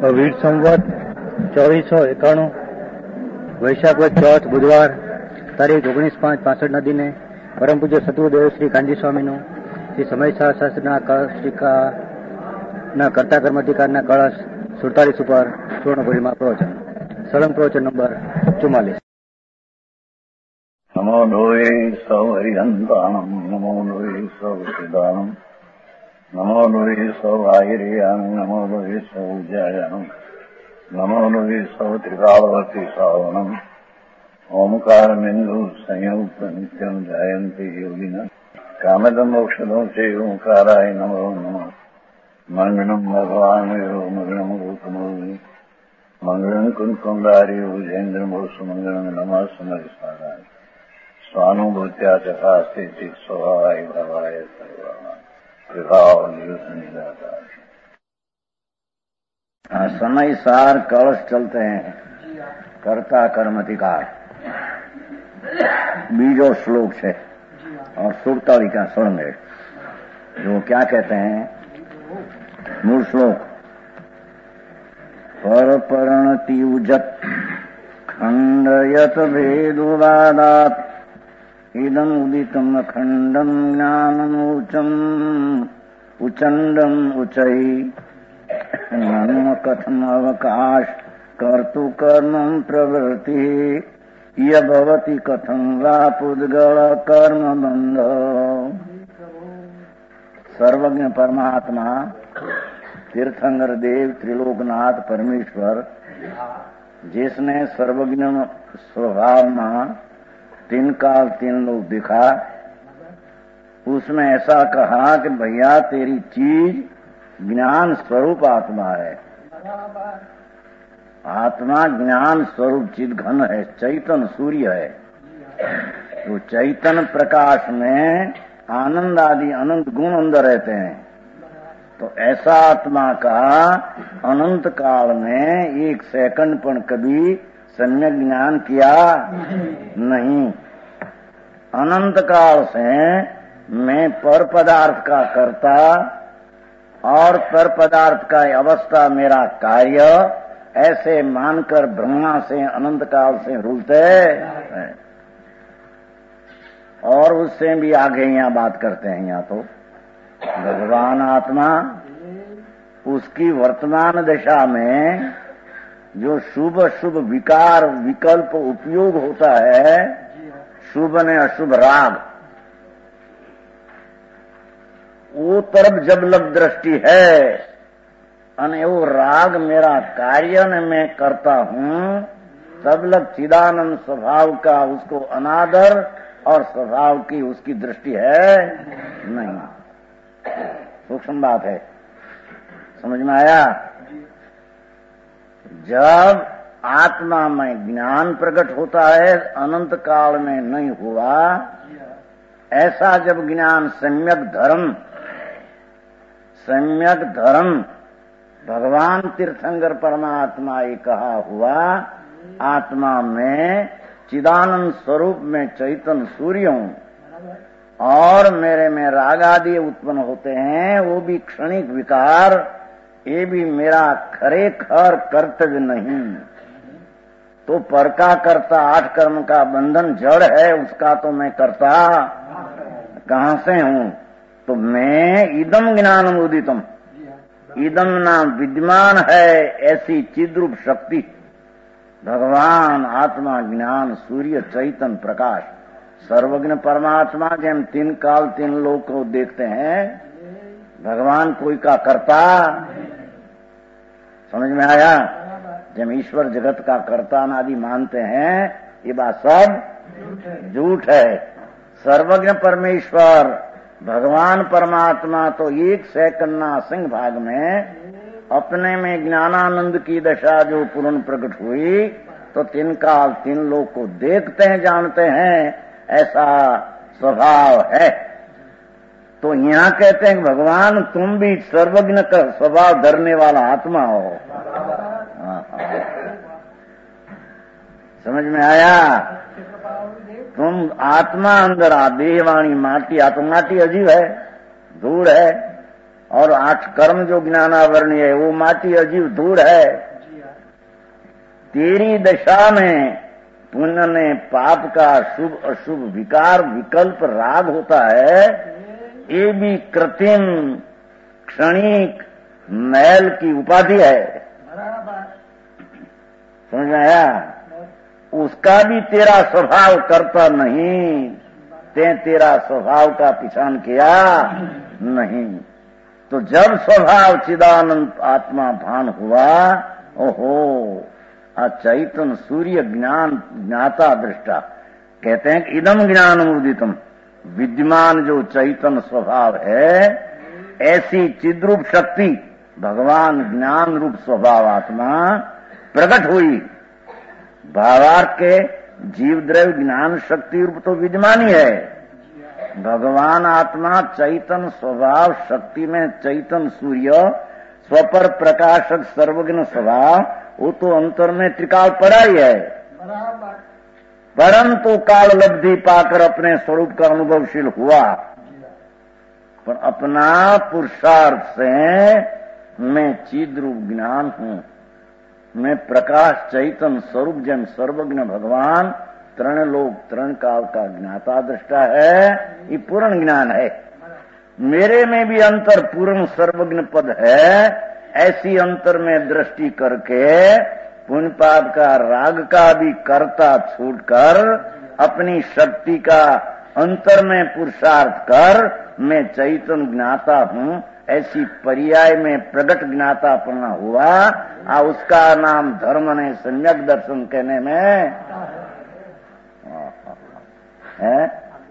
વીર સંવત 2491 વૈશાખ વદ ચોથ બુધવાર તારીખ 19/5/65 દિને પરમ પૂજ્ય સદગુરુદેવ શ્રી કાનજી સ્વામીનું શ્રી સમયસા શાસ્ત્રના કર્તા કર્માધિકારના કળશ 47 ઉપર સુવર્ણપુરીમાં પ્રવચન સળંગ પ્રવચન નંબર 44. નમો લોહે સૌ હરિહંતાણમ નમો લોહે સૌ સિદ્ધાણમ નમો લોહે સૌ આયર્યાન નમો લોહે સૌ જયાન નમો લોહે સૌ ત્રિકાળવતી સાવનમ ઓમકાર બિંદુ સંયુક્ત નિત્યમ જાયંતિ યોગિના કામદમ મોક્ષદો છે ઓંકારાય નમો નમઃ મંગળમ ભગવાન મંગળમ ગૌતમોની મંગળમ કુંકુંડારી ભુજેન્દ્રમો સુમંગળમ નમઃ સમરિસારાય स्वानुभूत्या चकास्ते चित स्वभावाय भवाय सर्वमा विभाव निदाता. समय सार कलश चलते हैं. कर्ता कर्म अधिकार बीजो श्लोक है और 47 का स्वर्ण है. जो क्या कहते हैं मूल श्लोक पर परिणति उजत खंडयत भेदुवादात इदम उदितम अखंडम ज्ञानमूचम उचंडम उचई नन्म कथम अवकाश कर्तु कर्मं प्रवृत्ति य भवति कथम वा पुद्गल कर्म बंध. सर्वज्ञ परमात्मा तीर्थंकर देव त्रिलोकनाथ परमेश्वर जिसने सर्वज्ञ स्वभाव में 3 काल 3 लोग दिखा, उसमें ऐसा कहा कि भैया तेरी चीज ज्ञान स्वरूप आत्मा है. आत्मा ज्ञान स्वरूप चिद घन है, चैतन्य सूर्य है. तो चैतन्य प्रकाश में आनंद आदि अनंत गुण अंदर रहते हैं. तो ऐसा आत्मा का अनंत काल में 1 सेकंड पर कभी सम्यक ज्ञान किया नहीं. अनंत काल से मैं पर पदार्थ का कर्ता और पर पदार्थ का अवस्था मेरा कार्य ऐसे मानकर ब्रह्मा से अनंत काल से रुलते हैं. और उससे भी आगे यहाँ बात करते हैं. यहाँ तो भगवान आत्मा उसकी वर्तमान दशा में जो शुभ शुभ विकार विकल्प उपयोग होता है, शुभ ने अशुभ राग, वो तरफ जब लग दृष्टि है अने वो राग मेरा कार्य ने मैं करता हूँ, तब लग चिदानंद स्वभाव का उसको अनादर और स्वभाव की उसकी दृष्टि है नहीं. सूक्ष्म बात है, समझ में आया. जब आत्मा में ज्ञान प्रकट होता है, अनंत काल में नहीं हुआ, ऐसा जब ज्ञान सम्यक धर्म भगवान तीर्थंकर परमात्मा ये कहा हुआ, आत्मा में चिदानंद स्वरूप में चैतन्य सूर्य हूं और मेरे में राग आदि उत्पन्न होते हैं, वो भी क्षणिक विकार, ये भी मेरा खरेखर कर्तव्य नहीं. तो पर का कर्ता 8 कर्म का बंधन जड़ है, उसका तो मैं कर्ता कहां से हूं. तो मैं इदम ज्ञानम उदितम, इदम नाम विद्यमान है ऐसी चिद्रूप शक्ति भगवान आत्मा ज्ञान सूर्य चैतन्य प्रकाश सर्वज्ञ परमात्मा जेम 3 काल 3 लोग को देखते हैं, भगवान कोई का कर्ता. समझ में आया. जब ईश्वर जगत का कर्ता आदि मानते हैं, ये बात सब झूठ है. सर्वज्ञ परमेश्वर भगवान परमात्मा तो 1 सेकंड ना सिंह भाग में अपने में ज्ञानानंद की दशा जो पूर्ण प्रकट हुई, तो 3 काल 3 लोग को देखते हैं, जानते हैं, ऐसा स्वभाव है. तो यहाँ कहते हैं भगवान तुम भी सर्वज्ञ का स्वभाव धरने वाला आत्मा हो. समझ में आया. तुम आत्मा अंदर आ, देहवाणी माटी. आ तो माटी अजीब है, धूल है, और 8 कर्म जो ज्ञानावरणी है वो माटी अजीब धूड़ है। तेरी दशा में पुण्य ने पाप का शुभ अशुभ विकार विकल्प राग होता है, ये भी कृत्रिम क्षणिक मैल की उपाधि है। समझ में आया? उसका भी तेरा स्वभाव करता नहीं, तेरा स्वभाव का पिछान किया नहीं। तो जब स्वभाव चिदानंद आत्मा भान हुआ, ओहो चैतन सूर्य ज्ञान ज्ञाता दृष्टा, कहते हैं कि इदम ज्ञान मुदितम, विद्यमान जो चैतन स्वभाव है, ऐसी चिद्रूप शक्ति भगवान ज्ञान रूप स्वभाव आत्मा प्रकट हुई। भावार्थ के जीव द्रव्य ज्ञान शक्ति रूप तो विद्यमान ही है। भगवान आत्मा चैतन स्वभाव शक्ति में चैतन सूर्य स्वपर प्रकाशक सर्वज्ञ स्वभाव, वो तो अंतर में त्रिकाल पड़ा ही है। परंतु काल लब्धि पाकर अपने स्वरूप का अनुभवशील हुआ। पर अपना पुरुषार्थ से मैं चिद रूप ज्ञान हूं, मैं प्रकाश चैतन स्वरूप जन सर्वज्ञ भगवान तृण लोक तृण काल का ज्ञाता दृष्टा है। ये पूर्ण ज्ञान है। मेरे में भी अंतर पूर्ण सर्वज्ञ पद है। ऐसी अंतर में दृष्टि करके पुण्य पाप का राग का भी कर्ता छूटकर अपनी शक्ति का अंतर में पुरुषार्थ कर मैं चैतन ज्ञाता हूं, ऐसी पर्याय में प्रगट ज्ञातापना हुआ। उसका नाम धर्म ने सम्यक दर्शन कहने में है।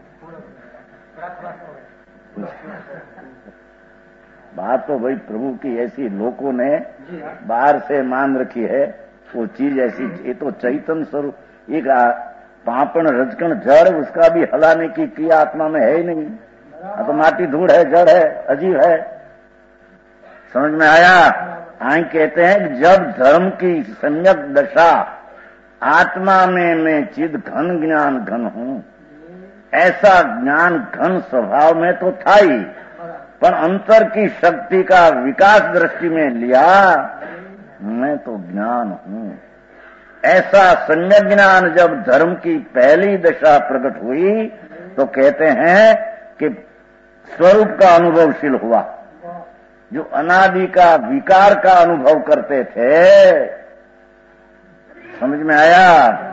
बात तो भाई प्रभु की ऐसी लोगों ने बाहर से मान रखी है, वो चीज ऐसी। ये तो चैतन स्वरूप एक पापण रजकण जड़, उसका भी हलाने की क्रिया आत्मा में है ही नहीं। तो माटी धूड़ है, जड़ है, अजीब है। समझ में आया? आई कहते हैं कि जब धर्म की सम्यक दशा आत्मा में मैं चिद घन ज्ञान घन हूं, ऐसा ज्ञान घन स्वभाव में तो था ही, पर अंतर की शक्ति का विकास दृष्टि में लिया, मैं तो ज्ञान हूं। ऐसा सम्यक ज्ञान जब धर्म की पहली दशा प्रकट हुई तो कहते हैं कि स्वरूप का अनुभवशील हुआ। जो अनादि का विकार का अनुभव करते थे, समझ में आया?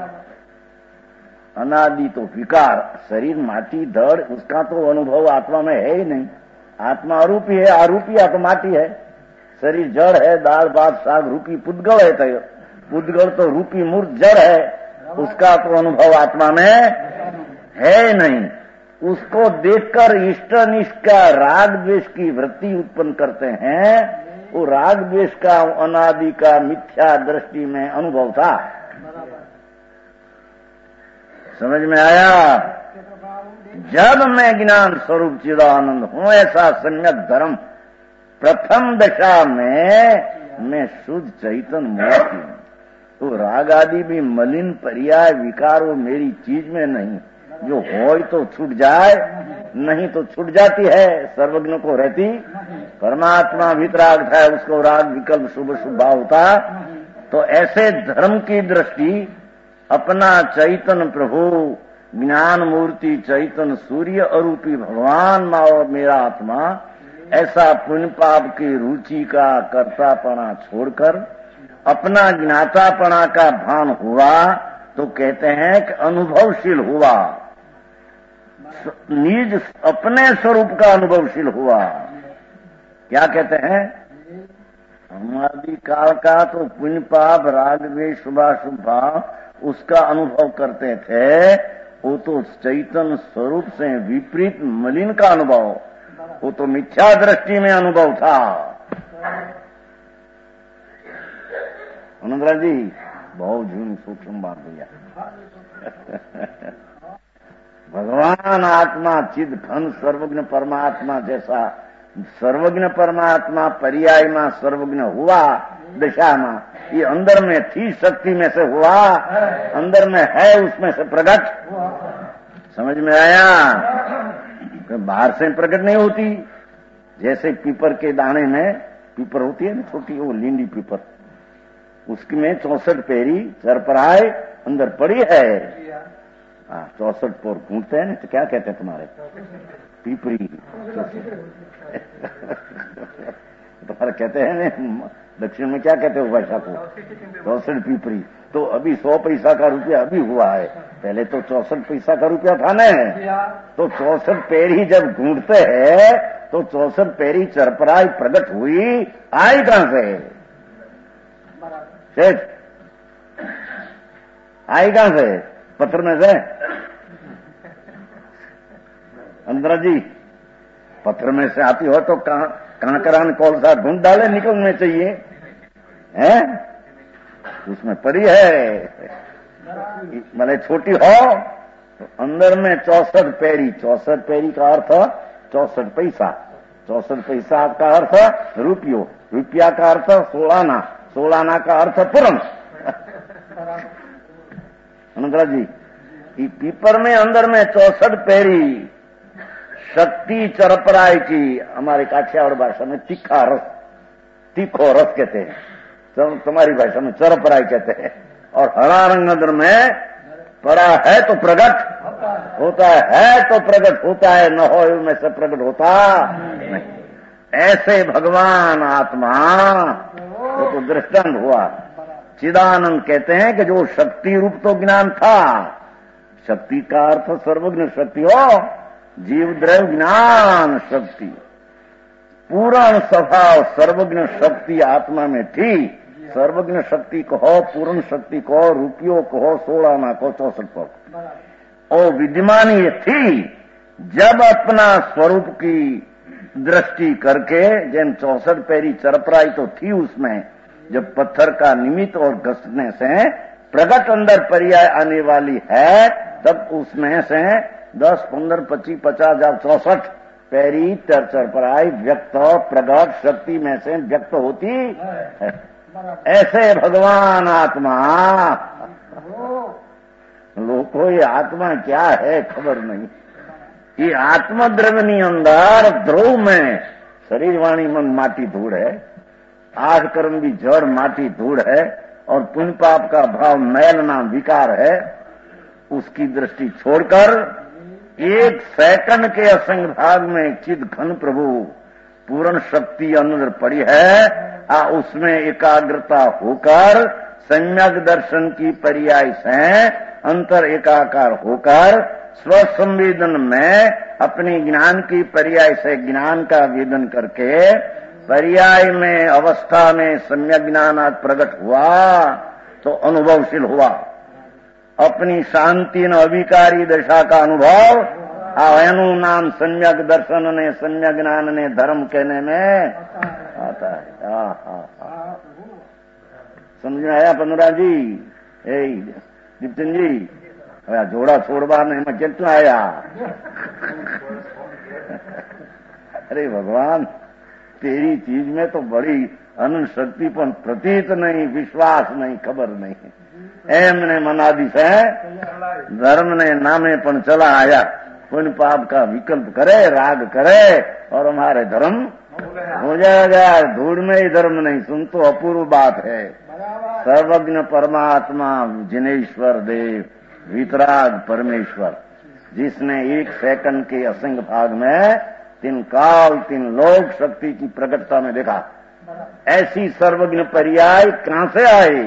अनादि तो विकार, शरीर माटी धड़, उसका तो अनुभव आत्मा में है ही नहीं। आत्मा अरूपी है, आरूपी तो माटी है। शरीर जड़ है, दाल भात साग रूपी पुद्गल है, तो पुद्गल तो रूपी मूर्त जड़ है, उसका तो अनुभव आत्मा में है नहीं। उसको देखकर इष्ट अनिष्ट का राग द्वेष की वृत्ति उत्पन्न करते हैं। वो राग द्वेष का अनादि का मिथ्या दृष्टि में अनुभव था। समझ में आया? जब मैं ज्ञान स्वरूप चिदानंद हूं, ऐसा सम्यक धर्म प्रथम दशा में मैं शुद्ध चैतन मूर्ति हूं। तो राग आदि भी मलिन पर्याय विकार वो मेरी चीज में नहीं। जो हो तो छूट जाए, नहीं तो छूट जाती है। सर्वज्ञ को रहती परमात्मा वितराग था, उसको राग विकल्प शुभ शुभ भाव होता। तो ऐसे धर्म की दृष्टि अपना चैतन प्रभु ज्ञान मूर्ति चैतन सूर्य अरूपी भगवान माओ मेरा आत्मा, ऐसा पुण्य पाप की रुचि का कर्तापना छोड़कर अपना ज्ञातापना का भान हुआ। तो कहते हैं कि अनुभवशील हुआ, निज अपने स्वरूप का अनुभवशील हुआ। क्या कहते हैं? हमारी काल का तो पुण्य पाप राग द्वेष शुभाशुभ भाव उसका अनुभव करते थे। वो तो चैतन स्वरूप से विपरीत मलिन का अनुभव, वो तो मिथ्या दृष्टि में अनुभव था। अनंतरा जी बहुत झूम सूक्ष्म बात भैया। भगवान आत्मा चिद घन सर्वज्ञ परमात्मा जैसा सर्वज्ञ परमात्मा पर्याय में सर्वज्ञ हुआ दशा में, ये अंदर में थी शक्ति में से हुआ, अंदर में है उसमें से प्रकट। समझ में आया? बाहर से प्रकट नहीं होती, जैसे पीपर के दाने में, पीपर होती है ना छोटी, वो लींडी पीपर, उसकी में 64 पेरी चरपराय अंदर पड़ी है। 64 पोर घूमते हैं ना, तो क्या कहते हैं तुम्हारे? पीपरी। तुम्हारे कहते हैं ना दक्षिण में, क्या कहते हो भाषा को? 64 पीपरी। तो अभी 100 पैसा का रुपया अभी हुआ है, पहले तो 64 पैसा का रुपया था ना। तो 64 पेरी जब घूमते हैं तो 64 पेरी चरपराई प्रकट हुई, आई कहां से? शेष आई कहां से? पत्थर में से? अंदर जी, पत्थर में से आती हो तो कांकरान कौन सा ढूंढ डाले, निकलने चाहिए हैं? उसमें पड़ी है, भले छोटी हो तो अंदर में 64 पेरी। 64 पेरी का अर्थ 64 पैसा। 64 पैसा का अर्थ रुपयो, रुपया का अर्थ सोलाना, सोलाना का अर्थ पुरन। अनंतरा जी, पीपर में अंदर में 64 पेरी शक्ति चरपराय की, हमारे काठियावाड़ भाषा में तीखा रस, तीखो रस कहते हैं, तुम्हारी भाषा में चरपराय कहते हैं। और हरा रंग अंदर में पड़ा है तो प्रकट होता है, तो प्रकट होता है, न हो में से प्रकट होता नहीं। ऐसे भगवान आत्मा, वो तो दृष्टांत हुआ। चिदानंद कहते हैं कि जो शक्ति रूप तो ज्ञान था, शक्ति का अर्थ सर्वज्ञ शक्ति हो, जीव द्रव्य ज्ञान शक्ति, पूर्ण स्वभाव सर्वज्ञ शक्ति आत्मा में थी। सर्वज्ञ शक्ति कहो, पूर्ण शक्ति कहो, रुपयो कहो, 16 ना कहो, 64 कहो, और विद्यमान ये थी। जब अपना स्वरूप की दृष्टि करके, जैन 64 पैरी चरपराई तो थी उसमें, जब पत्थर का निमित्त और घसने से प्रगट अंदर पर्याय आने वाली है, तब उसमें से 10, 15, 25, 50, 64 पैरी चरपराई व्यक्त प्रगट शक्ति में से व्यक्त होती है। ऐसे भगवान आत्मा, लोगों को ये आत्मा क्या है खबर नहीं। ये आत्मद्रव्यनी अंदर ध्रुव में शरीर वाणी मन माटी धूड़ है, आठ कर्म भी जड़ माटी धूड़ है, और पुण्य पाप का भाव मैल नाम विकार है। उसकी दृष्टि छोड़कर 1 सेकंड के असंग भाग में चिद घन प्रभु पूर्ण शक्ति अंदर पड़ी है, उसमें एकाग्रता होकर सम्यक दर्शन की पर्याय से अंतर एकाकार होकर स्वसंवेदन में अपने ज्ञान की पर्याय से ज्ञान का वेदन करके पर्याय में अवस्था में सम्यक ज्ञान आज प्रकट हुआ तो अनुभवशील हुआ। अपनी शांति न अविकारी दशा का अनुभव एनु नाम सम्यक दर्शन ने, सम्यक ज्ञान ने, धर्म कहने में आता है। समझ में आया पंद्रा जी? दीप्तन जी, जोड़ा छोड़वा नहीं मैं कितना आया? अरे भगवान, तेरी चीज में तो बड़ी अनंत शक्ति, पण प्रतीत नहीं, विश्वास नहीं, खबर नहीं। एमने मनादी से धर्म ने नामे पण चला आया, पुण्य पाप का विकल्प करे, राग करे, और हमारे धर्म हो जाएगा। धूड़ में ही धर्म नहीं, सुन तो अपूर्व बात है। सर्वज्ञ परमात्मा जिनेश्वर देव वितराग परमेश्वर, जिसने 1 सेकंड के असंग भाग में 3 काल 3 लोक शक्ति की प्रकटता में देखा। ऐसी सर्वज्ञ पर्याय कहां से आई?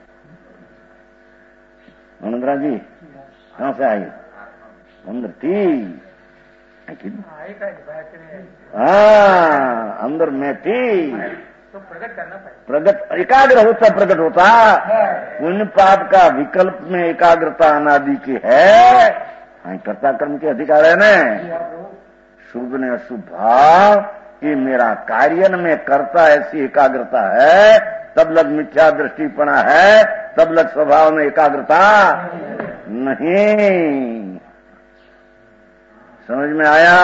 मनोदरा जी कहां से आई? अंदर थी, अंदर में थी, तो प्रकट करना पड़ेगा। प्रकट एकाग्र होता प्रकट होता। पुण्य पाप का विकल्प में एकाग्रता अनादि की है, कर्ता कर्म के अधिकार है न। शुभ ने अशुभ भाव कि मेरा कार्य में करता ऐसी एकाग्रता है, तब लग मिथ्या दृष्टिपना है, तब लग स्वभाव में एकाग्रता नहीं। समझ में आया?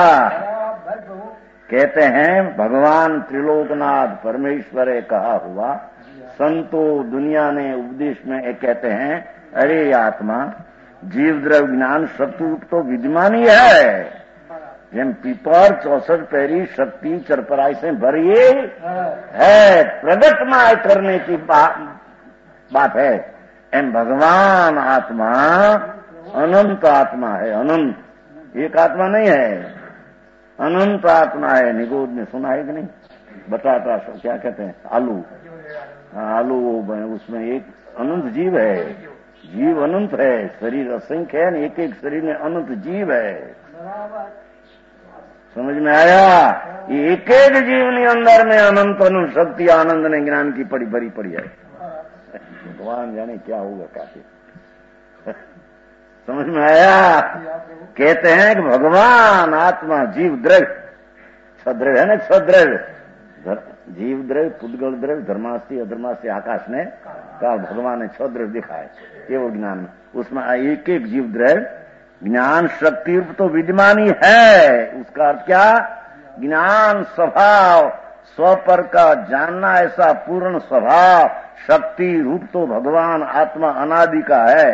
कहते हैं भगवान त्रिलोकनाथ परमेश्वर कहा हुआ, संतो दुनिया ने उपदेश में कहते हैं, अरे आत्मा जीव द्रव्य ज्ञान शत्रु तो विद्यमान ही है, જેમ પીપર 64 પહેરી શક્તિ ચરપરાય से भरिए है प्रगट में करने की बात है। एम भगवान आत्मा अनंत आत्मा है, अनंत, एक आत्मा नहीं है, अनंत आत्मा है। निगोद में सुना है कि नहीं? बटाटा क्या कहते हैं, आलू, आलू, उसमें एक अनंत जीव है, जीव अनंत है, शरीर असंख्य है, एक एक शरीर में अनंत जीव है। समझ में आया? ये एक एक जीवनी अंदर में अनंत अनंत शक्ति आनंद ने ज्ञान की पड़ी भरी पड़ी है। भगवान जाने क्या होगा काफी। समझ में आया? कहते हैं कि भगवान आत्मा जीव द्रव्य, छद्रव्य है ना, छद्रव्य, जीव द्रव्य, पुद्गल द्रव्य, धर्मास्थी अधर्मास्थी आकाश ने कहा भगवान ने छद्रव्य दिखाए केवल ज्ञान, उसमें एक एक जीव द्रव्य ज्ञान शक्ति रूप तो विद्यमान ही है। उसका अर्थ क्या? ज्ञान स्वभाव, स्वपर का जानना, ऐसा पूर्ण स्वभाव शक्ति रूप तो भगवान आत्मा अनादि का है।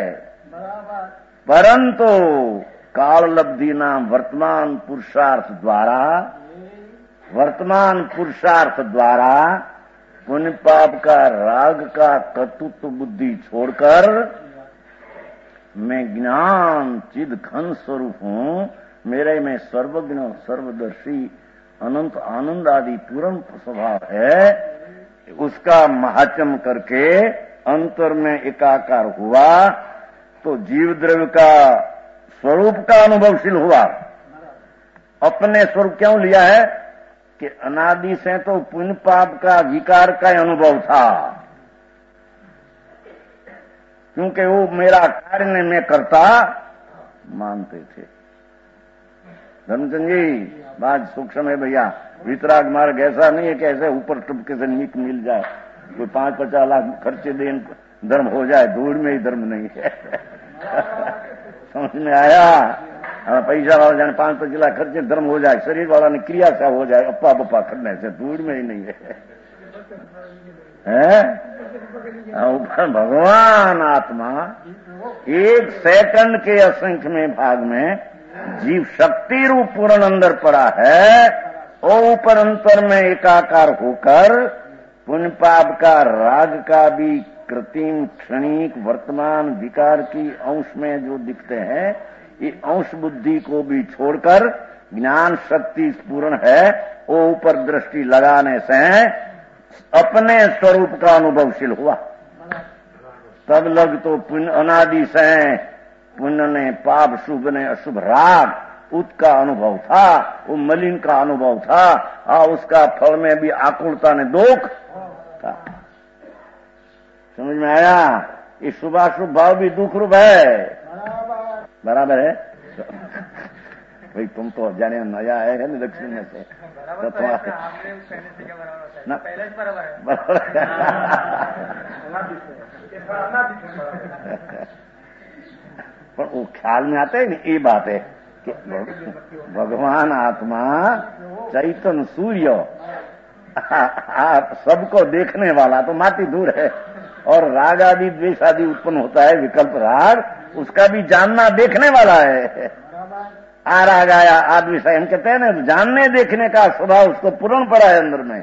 परंतु काललब्धि नाम वर्तमान पुरुषार्थ द्वारा, वर्तमान पुरुषार्थ द्वारा पुण्य पाप का राग का कर्तृत्व बुद्धि छोड़कर मैं ज्ञान चिद घन स्वरूप हूं, मेरे में सर्वज्ञ सर्वदर्शी अनंत आनंद आदि पूर्ण स्वभाव है। उसका महात्म करके अंतर में एकाकार हुआ तो जीव द्रव्य का स्वरूप का अनुभवशील हुआ। अपने स्वरूप क्यों लिया है कि अनादि से तो पुण्य पाप का विकार का अनुभव था, क्योंकि वो मेरा कार्य ने मैं करता मानते थे। धर्मचंद जी बात सूक्ष्म है भैया, वितराग मार्ग ऐसा नहीं है कि ऐसे ऊपर टुपके से नीक मिल जाए, कोई 5-50 लाख खर्चे दे धर्म हो जाए, दूर में ही धर्म नहीं है। समझ में आया? पैसा वाला जाने 5-25 लाख खर्चे धर्म हो जाए, शरीर वाला ने क्रिया से हो जाए, अप्पा बप्पा करने से दूर में ही नहीं है। भगवान आत्मा एक सेकंड के असंख्य में भाग में जीव शक्ति रूप पूर्ण अंदर पड़ा है, और ऊपर अंतर में एकाकार होकर पुण्य पाप का राग का भी कृत्रिम क्षणिक वर्तमान विकार की अंश में जो दिखते हैं, ये अंश बुद्धि को भी छोड़कर ज्ञान शक्ति पूर्ण है, वो ऊपर दृष्टि लगाने से अपने स्वरूप का अनुभवशील हुआ। तब लग तो पुण्य अनादि से पुण्य ने पाप शुभ ने अशुभ राग उसका अनुभव था, वो मलिन का अनुभव था, और उसका फल में भी आकुलता ने दुख था। समझ में आया? ये शुभाशुभ भाव भी दुख रूप है, बराबर है? भाई तुम तो जाने नया आए है ना दक्षिण में से, तो तुम्हारे ना पहले से बराबर है। पर वो ख्याल में आता है ना, ये बात है कि भगवान आत्मा चैतन्य सूर्य सबको देखने वाला तो माती दूर है, और राग आदि द्वेष आदि उत्पन्न होता है विकल्प राग, उसका भी जानना देखने वाला है। आ राग आया आदि विषय हम कहते हैं ना, जानने देखने का स्वभाव उसको पूर्ण पड़ा है अंदर में।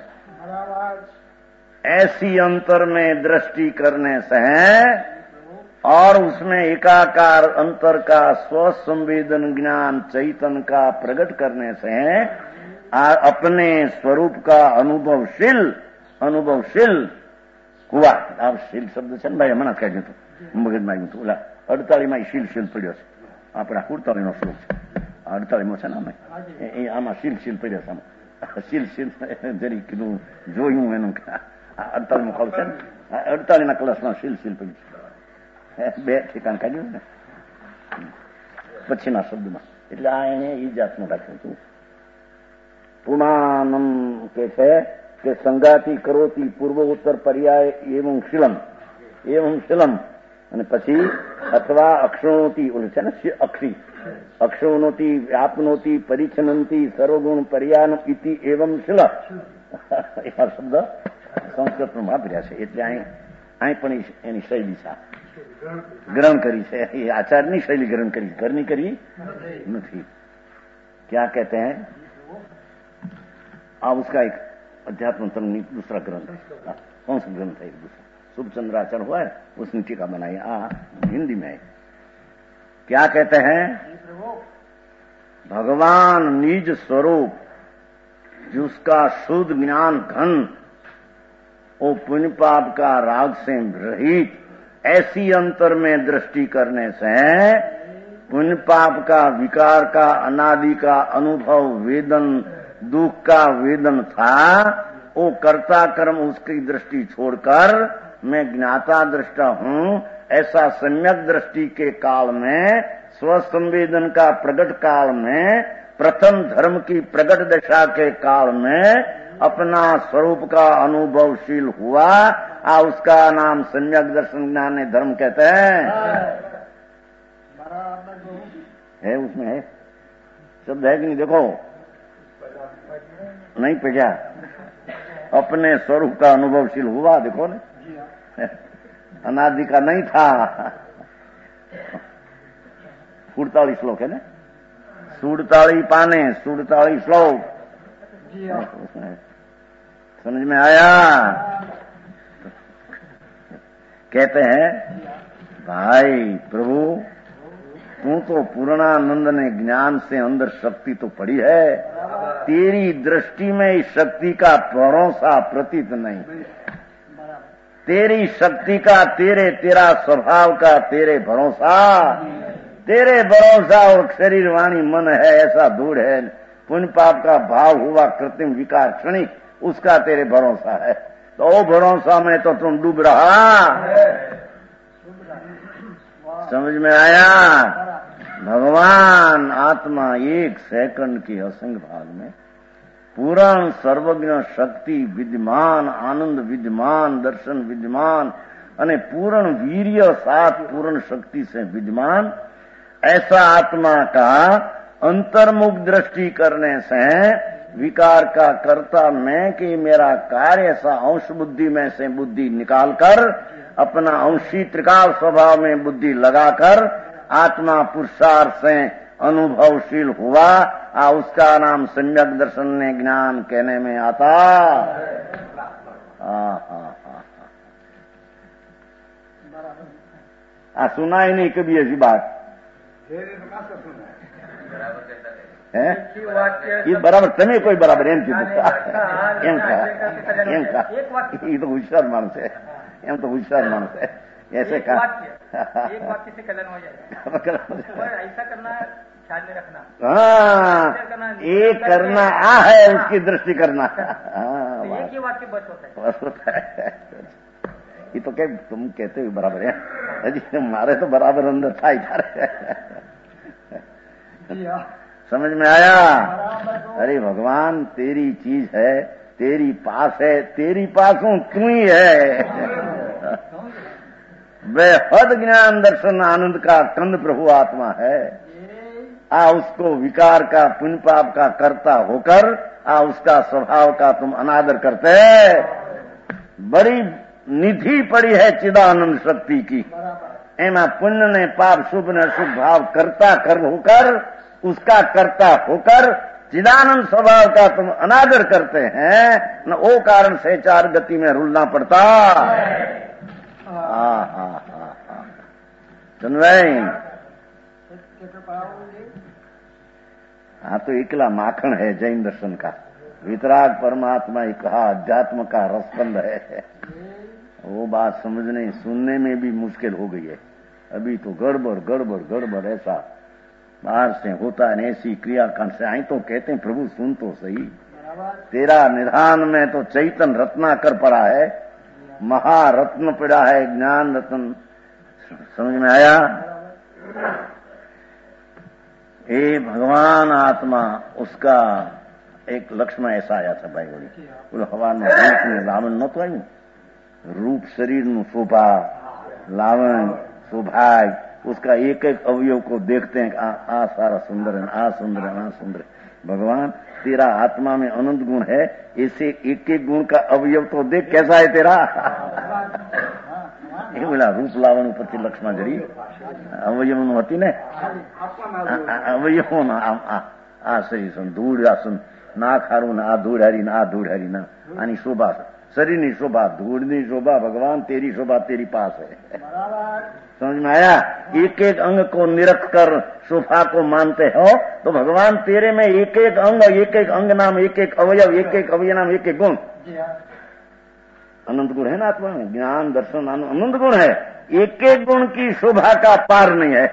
ऐसी अंतर में दृष्टि करने से और उसमें एकाकार अंतर का स्वसंवेदन ज्ञान चैतन्य का प्रकट करने से अपने स्वरूप का अनुभवशील हुआ। अब शील शब्द છે ને ભાઈ, હમણાં કહી દીધું મગજમાં આવ્યું હતું, ઓલા 48માં शील પડ્યો છે, આપણા 48નો શ્લોક છે, 48માં છે ને, આમાં शील પડ્યો છે, शील જરી કીધું જોયું એનું 48મો ખોલ છે ને, 48ના ક્લાસમાં शील પડ્યું છે, બે ઠેકાણ કાઢ્યું ને પછીના શબ્દમાં, એટલે આ એને એ જાતનું રાખ્યું હતું। પુમાનમ કે છે કે સંગાતિ કરોતી પૂર્વોત્તર પર્યાય એવં શિલમ અને પછી અથવા અક્ષણોતી ઓલું છે ને અક્ષી અક્ષણોતી વ્યાપનોતી પરિચ્છનંતી સર્વગુણ પર્યાન ઇતિ એવં શિલ એવા શબ્દ સંસ્કૃતમાં વાપર્યા છે। એટલે અહીં પણ એની શૈલી છે ગ્રહણ કરી છે, એ આચારની શૈલી ગ્રહણ કરી, ઘરની કરી નથી। क्या कहते हैं? आप उसका एक अध्यात्म तंग दूसरा ग्रंथ, कौन सा ग्रंथ है? एक दूसरा शुभचंद्राचार्य हुआ है, उसने टीका बनाई, हिंदी में है। क्या कहते हैं? भगवान निज स्वरूप जिसका शुद्ध ज्ञान घन, वो पुण्य पाप का राग से रहित, ऐसी अंतर में दृष्टि करने से पुण्य पाप का, विकार का, अनादि का अनुभव, वेदन, दुख का वेदन था, वो कर्ता कर्म उसकी दृष्टि छोड़कर मैं ज्ञाता दृष्टा हूं, ऐसा सम्यक दृष्टि के काल में, स्वसंवेदन का प्रकट काल में, प्रथम धर्म की प्रकट दशा के काल में अपना स्वरूप का अनुभवशील हुआ, उसका नाम सम्यक दर्शन ज्ञान धर्म कहते हैं। है उसमें है शब्द है कि नहीं? देखो नहीं पढ़ा, अपने स्वरूप का अनुभवशील हुआ, देखो ना, अनादि का नहीं था। 48 श्लोक है ना, 47 पाने, 47 श्लोक, समझ में आया? कहते हैं भाई प्रभु, तू तो पूर्णानंद ने ज्ञान से अंदर शक्ति तो पड़ी है, तेरी दृष्टि में इस शक्ति का भरोसा प्रतीत नहीं, तेरी शक्ति का, तेरा स्वभाव का तेरे भरोसा और शरीर वाणी मन है ऐसा दूर है, पुण्य पाप का भाव हुआ कृत्रिम विकार क्षणिक, उसका तेरे भरोसा है, तो वो भरोसा में तो तुम डूब रहा। समझ में आया? भगवान आत्मा एक सेकंड की असंग भाग में पूर्ण सर्वज्ञ शक्ति विद्यमान, आनंद विद्यमान, दर्शन विद्यमान अने पूर्ण वीर्य साथ पूर्ण शक्ति से विद्यमान, ऐसा आत्मा का अंतर्मुख दृष्टि करने से विकार का कर्ता मैं कि मेरा कार्य, ऐसा अंश बुद्धि में से बुद्धि निकालकर अपना अंशी त्रिकाल स्वभाव में बुद्धि लगाकर आत्मा पुरुषार्थ से अनुभवशील हुआ, उसका नाम सम्यक दर्शन ने ज्ञान कहने में आता। सुना ही नहीं कभी ऐसी बात है? ये बराबर तमें कोई बराबर एम तो होशियार मानस है, एम तो होशियार मानस है, ऐसे का एक वाक्य से कल्याण हो जाएगा। ऐसा करना ख्याल में रखना, हाँ, एक करना है उसकी दृष्टि करना, एक ही वाक्य बस होता है। ये तो क्या तुम कहते हो बराबर है, अजी हमारे तो बराबर अंदर था ही समझ में आया? अरे भगवान तेरी चीज है, तेरी पास है, तेरी पास हूं, तू ही है। बेहद ज्ञान दर्शन आनंद का कंद प्रभु आत्मा है, उसको विकार का पुण्य पाप का कर्ता होकर उसका स्वभाव का तुम अनादर करते। बड़ी निधि पड़ी है चिदानंद शक्ति की, एमा पुण्य ने पाप शुभ ने शुभ भाव करता कर होकर, उसका कर्ता होकर चिदानंद स्वभाव का तुम अनादर करते हैं न, वो कारण से चार गति में रुलना पड़ता। सुन रहे? हाँ, तो एकला माखन है जैन दर्शन का, वितराग परमात्मा ही कहा, अध्यात्म का रसकंद है। वो बात समझने सुनने में भी मुश्किल हो गई है, अभी तो गड़बड़ गड़बड़ गड़बड़ ऐसा बाहर से होता है, ऐसी क्रियाकांड से आई तो कहते हैं प्रभु सुन तो सही, तेरा निधान में तो चैतन रत्नाकर पड़ा है, महारत्न पड़ा है, ज्ञान रत्न। समझ में आया? ये भगवान आत्मा, उसका एक लक्ष्मण ऐसा आया था भाई बोली, बोले हवान में रूप में लावण न तो आयु, रूप शरीर नु शोभा, लावण सौभाग्य, उसका एक एक अवयव को देखते हैं, आ सारा सुंदर है, आ सुंदर है, आ सुंदर है। भगवान तेरा आत्मा में अनंत गुण है, ऐसे एक एक गुण का अवयव तो देख कैसा है तेरा। ये बोला रूप लावण उपति लक्ष्मण जरी अवयव होती ने, अवयव આ શરીર ધૂળ આસન ના ખારું ના આ ધૂળ હરી ના આ ધૂળ હરી ના આની શોભા શરીરની શોભા ધૂળની શોભા ભગવાન तेरी शोभा तेरी पास है समझ में आया एक एक अंग को निरख कर शोभा को मानते हो तो भगवान तेरे में एक एक अंग नाम एक एक अवयव नाम एक एक गुण अनंत गुण है ना आत्मा में ज्ञान दर्शन अनंत गुण है एक एक गुण की शोभा का पार नहीं है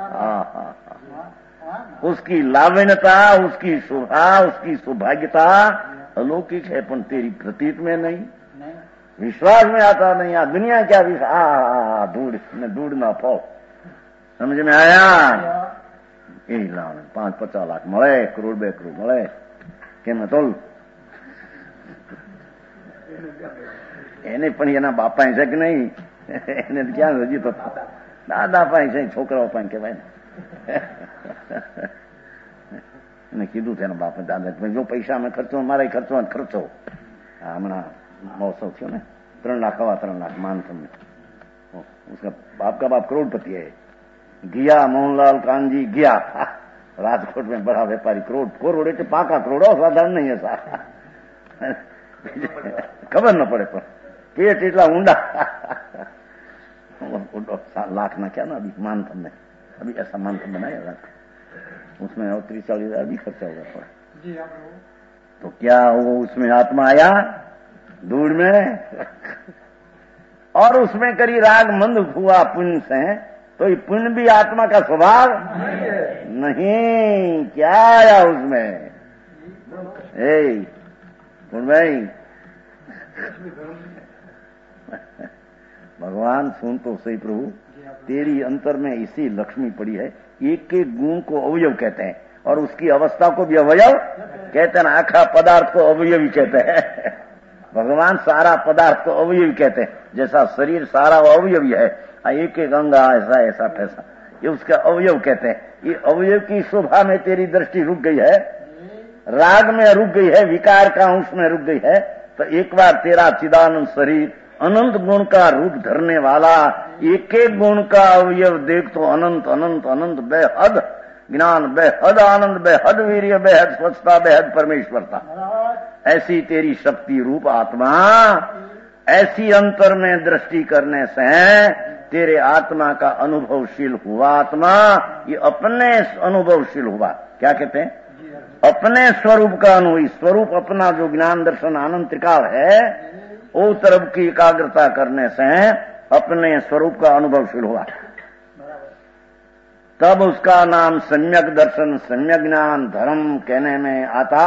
उसकी लावण्यता उसकी शोभा उसकी सौभाग्यता अलौकिक है पर तेरी प्रतीत में नहीं विश्वास में आता नहीं आ दुनिया क्या विश्वास धूड़ ना पाओ समझ में आया यही लाभ 5-50 लाख મળે કરોડ 2 કરોડ મળે કેમ તોલ એને પણ એના બાપા છે કે નહીં એને ક્યાં હજી તો દાદા પાસે છે છોકરાઓ પાસે કહેવાય ને કીધું તેના બાપે દાદા જો પૈસા અમે ખર્ચો મારે ખર્ચો હમણાં महोत्सव थी ना 3 लाख 3 लाख मान में उसका बाप का बाप करोड़पति है गया मोहनलाल कानजी गया राजकोट में बड़ा व्यापारी करोड़ એટલે પાકા કરોડો સાધારણ નહીં है खबर न पड़े पर पेट इतना ऊंडा लाख ना क्या ना अभी मानथन में अभी ऐसा मानथन बनाया लाख उसमें 30-40 हजार भी खर्चा होगा थोड़ा तो क्या वो उसमें आत्मा आया धूड़ में और उसमें करी राग मंद हुआ पुण्य से तो ये पुण्य भी आत्मा का स्वभाव नहीं क्या आया उसमें भाई भगवान सुन तो सही प्रभु तेरी अंतर में इसी लक्ष्मी पड़ी है एक एक गुण को अवयव कहते हैं और उसकी अवस्था को भी अवयव कहते हैं आखा पदार्थ को अवयव ही कहते हैं भगवान सारा पदार्थ को अवयवी कहते हैं जैसा शरीर सारा अवयवी है एक एक अंग ऐसा ऐसा फैसा ये उसका अवयव कहते हैं ये अवयव की शोभा में तेरी दृष्टि रुक गई है राग में रुक गई है विकार का अंश में रुक गई है तो एक बार तेरा चिदानंद शरीर अनंत गुण का रूप धरने वाला एक एक गुण का अवयव देख तो अनंत अनंत अनंत बेहद ज्ञान बेहद आनंद बेहद वीर्य बेहद स्वच्छता बेहद परमेश्वरता ऐसी तेरी शक्ति रूप आत्मा ऐसी अंतर में दृष्टि करने से तेरे आत्मा का अनुभवशील हुआ आत्मा ये अपने अनुभवशील हुआ क्या कहते हैं अपने स्वरूप का अनुभव स्वरूप अपना जो ज्ञान दर्शन आनंद त्रिकाल है वो तरफ की एकाग्रता करने से अपने स्वरूप का अनुभवशील हुआ तब उसका नाम सम्यक दर्शन सम्यक ज्ञान धर्म कहने में आता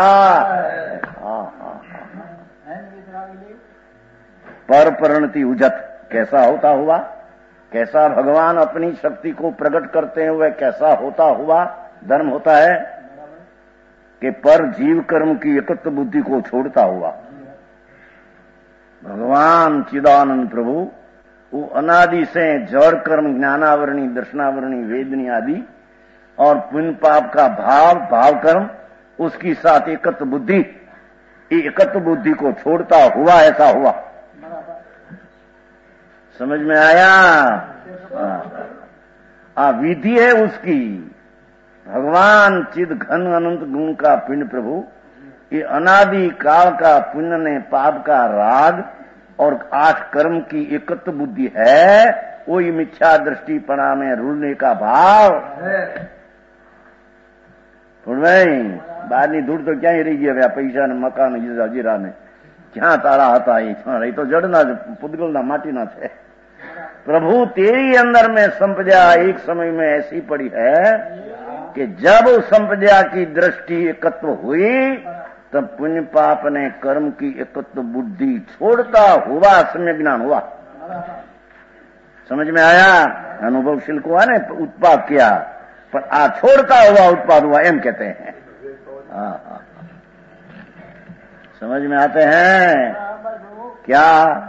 पर परिणति उजत कैसा होता हुआ कैसा भगवान अपनी शक्ति को प्रकट करते हुए कैसा होता हुआ धर्म होता है कि पर जीव कर्म की एकत्व बुद्धि को छोड़ता हुआ भगवान चिदानंद प्रभु वो अनादि से जड़ कर्म ज्ञानावरणी दर्शनावरणी वेदनी आदि और पुण्य पाप का भाव कर्म उसकी साथ एकत्व बुद्धि एकत्व बुद्धि को छोड़ता हुआ ऐसा हुआ समझ में आया विधि है उसकी भगवान चिद घन अनंत गुण का पुण्य प्रभु ये अनादि काल का पुण्य ने पाप का राग और 8 कर्म की एकत्व बुद्धि है वही मिथ्या दृष्टिपणा में रुलने का भाव બહારની ધૂળ તો ક્યાંય રહી ગયા પૈસા ને મકાન જીરા ને ક્યાં તારા હતા એ તો જડના પુદ્ગલના માટીના છે प्रभु तेरी अंदर में संपदा एक समय में ऐसी पड़ी है कि जब संपदा की दृष्टि एकत्व हुई तब पुण्य पाप ने कर्म की एकत्व बुद्धि छोड़ता हुआ सम्यक ज्ञान हुआ समझ में आया अनुभवशील को है ना उत्पाद किया पर छोड़ता हुआ उत्पाद हुआ एम कहते हैं समझ में आते हैं क्या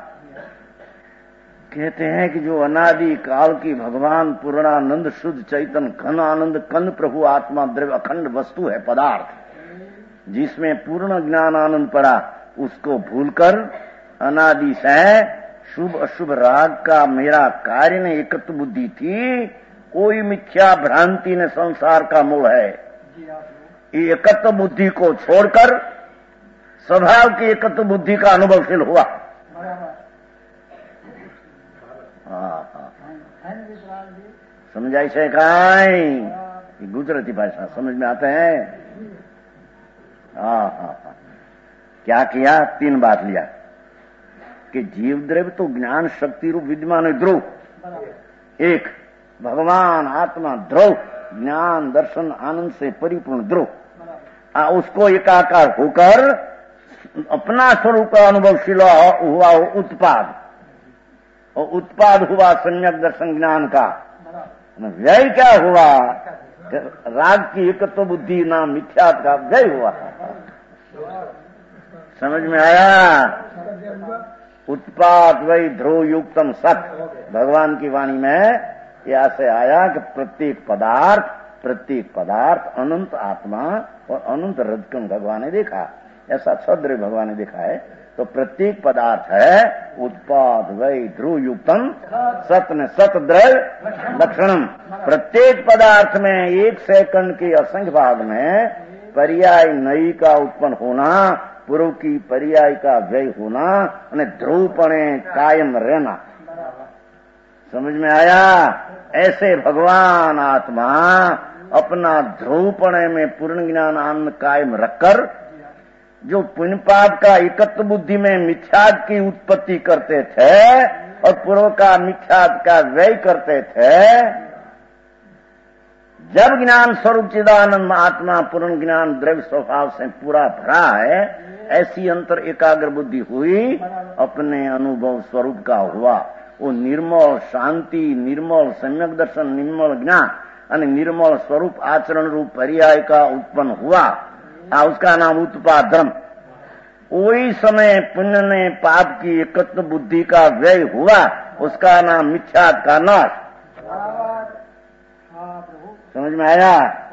कहते हैं कि जो अनादि काल की भगवान पूर्णानंद शुद्ध चैतन्य घन आनंद कंद प्रभु आत्मा द्रव्य अखंड वस्तु है पदार्थ जिसमें पूर्ण ज्ञान आनंद पड़ा उसको भूलकर अनादि से शुभ अशुभ राग का मेरा कार्य ने एकत्व बुद्धि थी कोई मिथ्या भ्रांति ने संसार का मोह है ये एकत्व बुद्धि को छोड़कर स्वभाव की एकत्व बुद्धि का अनुभवशील हुआ। समझाई से काई गुजराती भाषा समझ में आते हैं। क्या किया? 3 बात लिया कि जीव द्रव्य तो ज्ञान शक्ति रूप विद्यमान है ध्रुव, एक भगवान आत्मा ध्रुव, ज्ञान दर्शन आनंद से परिपूर्ण ध्रुव, उसको एकाकार होकर अपना स्वरूप का अनुभवशील हुआ उत्पाद, और उत्पाद हुआ सम्यक दर्शन ज्ञान का। व्यय क्या हुआ? राग की एकत्व बुद्धि नाम मिथ्यात का व्यय हुआ। समझ में आया? उत्पाद वही ध्रुव युक्तम सत, भगवान की वाणी में यह से आया कि प्रत्येक पदार्थ अनंत आत्मा और अनंत रजकण भगवान ने देखा, ऐसा सद्र भगवान ने देखा है। तो प्रत्येक पदार्थ है उत्पाद वही ध्रुव युक्तम सत ने सत द्रव्य लक्षणम। प्रत्येक पदार्थ में 1 सेकंड के असंख्य भाग में पर्याय नई का उत्पन्न होना, पूर्व की पर्याय का व्यय होना और ध्रुवपणे कायम रहना। समझ में आया? ऐसे भगवान आत्मा अपना ध्रुवपणे में पूर्ण ज्ञान आनंद कायम रखकर जो पुण्य पाप का एकत्व बुद्धि में मिथ्याद की उत्पत्ति करते थे और पूर्व का मिथ्याद का व्यय करते थे, जब ज्ञान स्वरूप चिदानंद आत्मा पूर्ण ज्ञान द्रव्य स्वभाव से पूरा भरा है, ऐसी अंतर एकाग्र बुद्धि हुई, अपने अनुभव स्वरूप का हुआ। वो निर्मल शांति, निर्मल सम्यक दर्शन, निर्मल ज्ञान और निर्मल स्वरूप आचरण रूप पर्याय का उत्पन्न हुआ, उसका नाम उत्पाद धर्म। वही समय पुण्य ने पाप की एकत्व बुद्धि का व्यय हुआ, उसका नाम मिथ्यात का नाश। समझ में आया?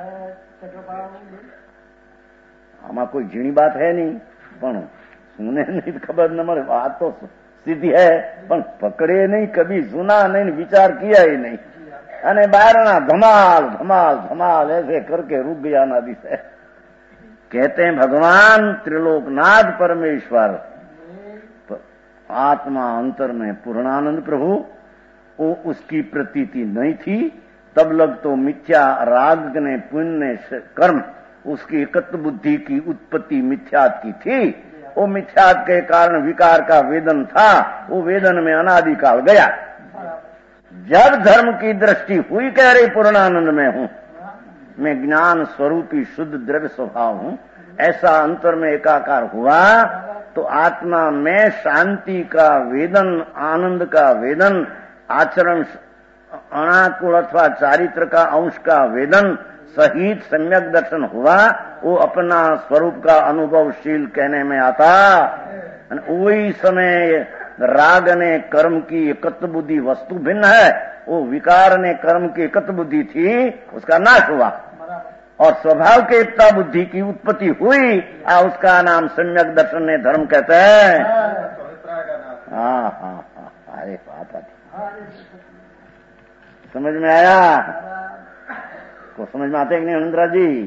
आमा कोई झीणी बात है नहीं, पण सुने नहीं खबर न मरे, बात तो सीधी है, पण पकड़े नहीं, कभी सुना नहीं, विचार किया ही नहीं, अने बारना धमाल धमाल धमाल ऐसे करके रुक गया नदी से। कहते हैं भगवान त्रिलोकनाथ परमेश्वर आत्मा अंतर में पूर्णानंद प्रभु, वो उसकी प्रतीति नहीं थी, तब लग तो मिथ्या राग ने पुण्य कर्म उसकी एकत्व बुद्धि की उत्पत्ति मिथ्यात की थी। वो मिथ्यात के कारण विकार का वेदन था, वो वेदन में अनादिकाल गया। जब धर्म की दृष्टि हुई, कह रही पूर्णानंद में हूं, मैं ज्ञान स्वरूपी शुद्ध द्रव्य स्वभाव हूं, ऐसा अंतर में एकाकार हुआ, तो आत्मा में शांति का वेदन, आनंद का वेदन, आचरण अनाकुल अथवा चारित्र का अंश का वेदन सहित सम्यक दर्शन हुआ। वो अपना स्वरूप का अनुभवशील कहने में आता। वही समय राग ने कर्म की एकत्व बुद्धि वस्तु भिन्न है, वो विकार ने कर्म की एकत्व बुद्धि थी, उसका नाश हुआ और स्वभाव के एकता बुद्धि की उत्पत्ति हुई, उसका नाम सम्यक दर्शन ने धर्म कहते हैं। हाँ, अरे बात समझ में आया? को समझ में आते कि नहीं अनंतराज जी?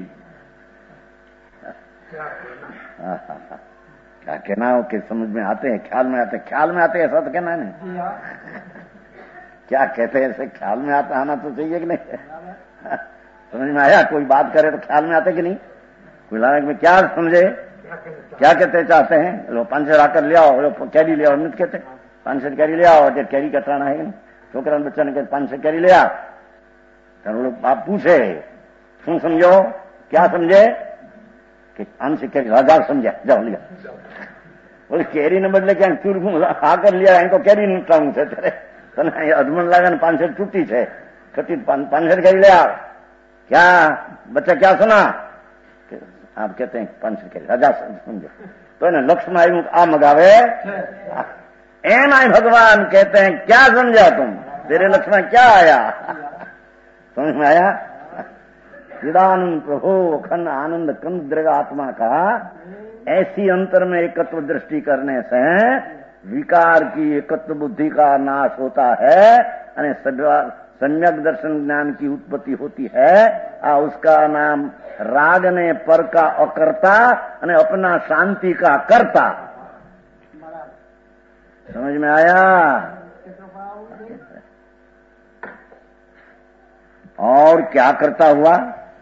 क्या कहना हो कि समझ में आते हैं, ख्याल में आते, ख्याल में आते, ऐसा तो कहना है नहीं? क्या कहते हैं ऐसे? ख्याल में आता आना तो चाहिए कि नहीं? समझ में आया? कोई बात करे तो ख्याल में आते कि नहीं? कोई लगा में क्या समझे, क्या कहते चाहते हैं? लो 500 आकर ले आओ, कैरी ले आओ, नहीं कहते 500 कैरी ले आओ, कैरी कटराना है कि नहीं? छोकरा बच्चा ने कहते 500 कैरी ले आ, लोग आप पूछे सुन समझो, क्या समझे कि 500 कैरी 1000 समझा, जाओ लिया। बोले कैरी ने बदले क्या चूर आकर लिया, इनको कैरी नहीं उठाऊं से तेरे तने अधमन लगा ने 500 छुट्टी है, छुट्टी 500 कैरी ले आ। क्या बच्चा क्या सुना? आप कहते हैं 500 कैरी 1000 समझो, तो ना लक्ष्मण आयु आ मगावे एम आई भगवान कहते हैं क्या समझा तुम, तेरे लक्ष्मण क्या आया? समझ में आया? चिदानंद प्रभु अखंड आनंद कंद द्रव्य आत्मा का ऐसी अंतर में एकत्व दृष्टि करने से विकार की एकत्व बुद्धि का नाश होता है, सम्यक दर्शन ज्ञान की उत्पत्ति होती है उसका नाम राग ने पर का अकर्ता और अपना शांति का कर्ता। समझ में आया? और क्या करता हुआ?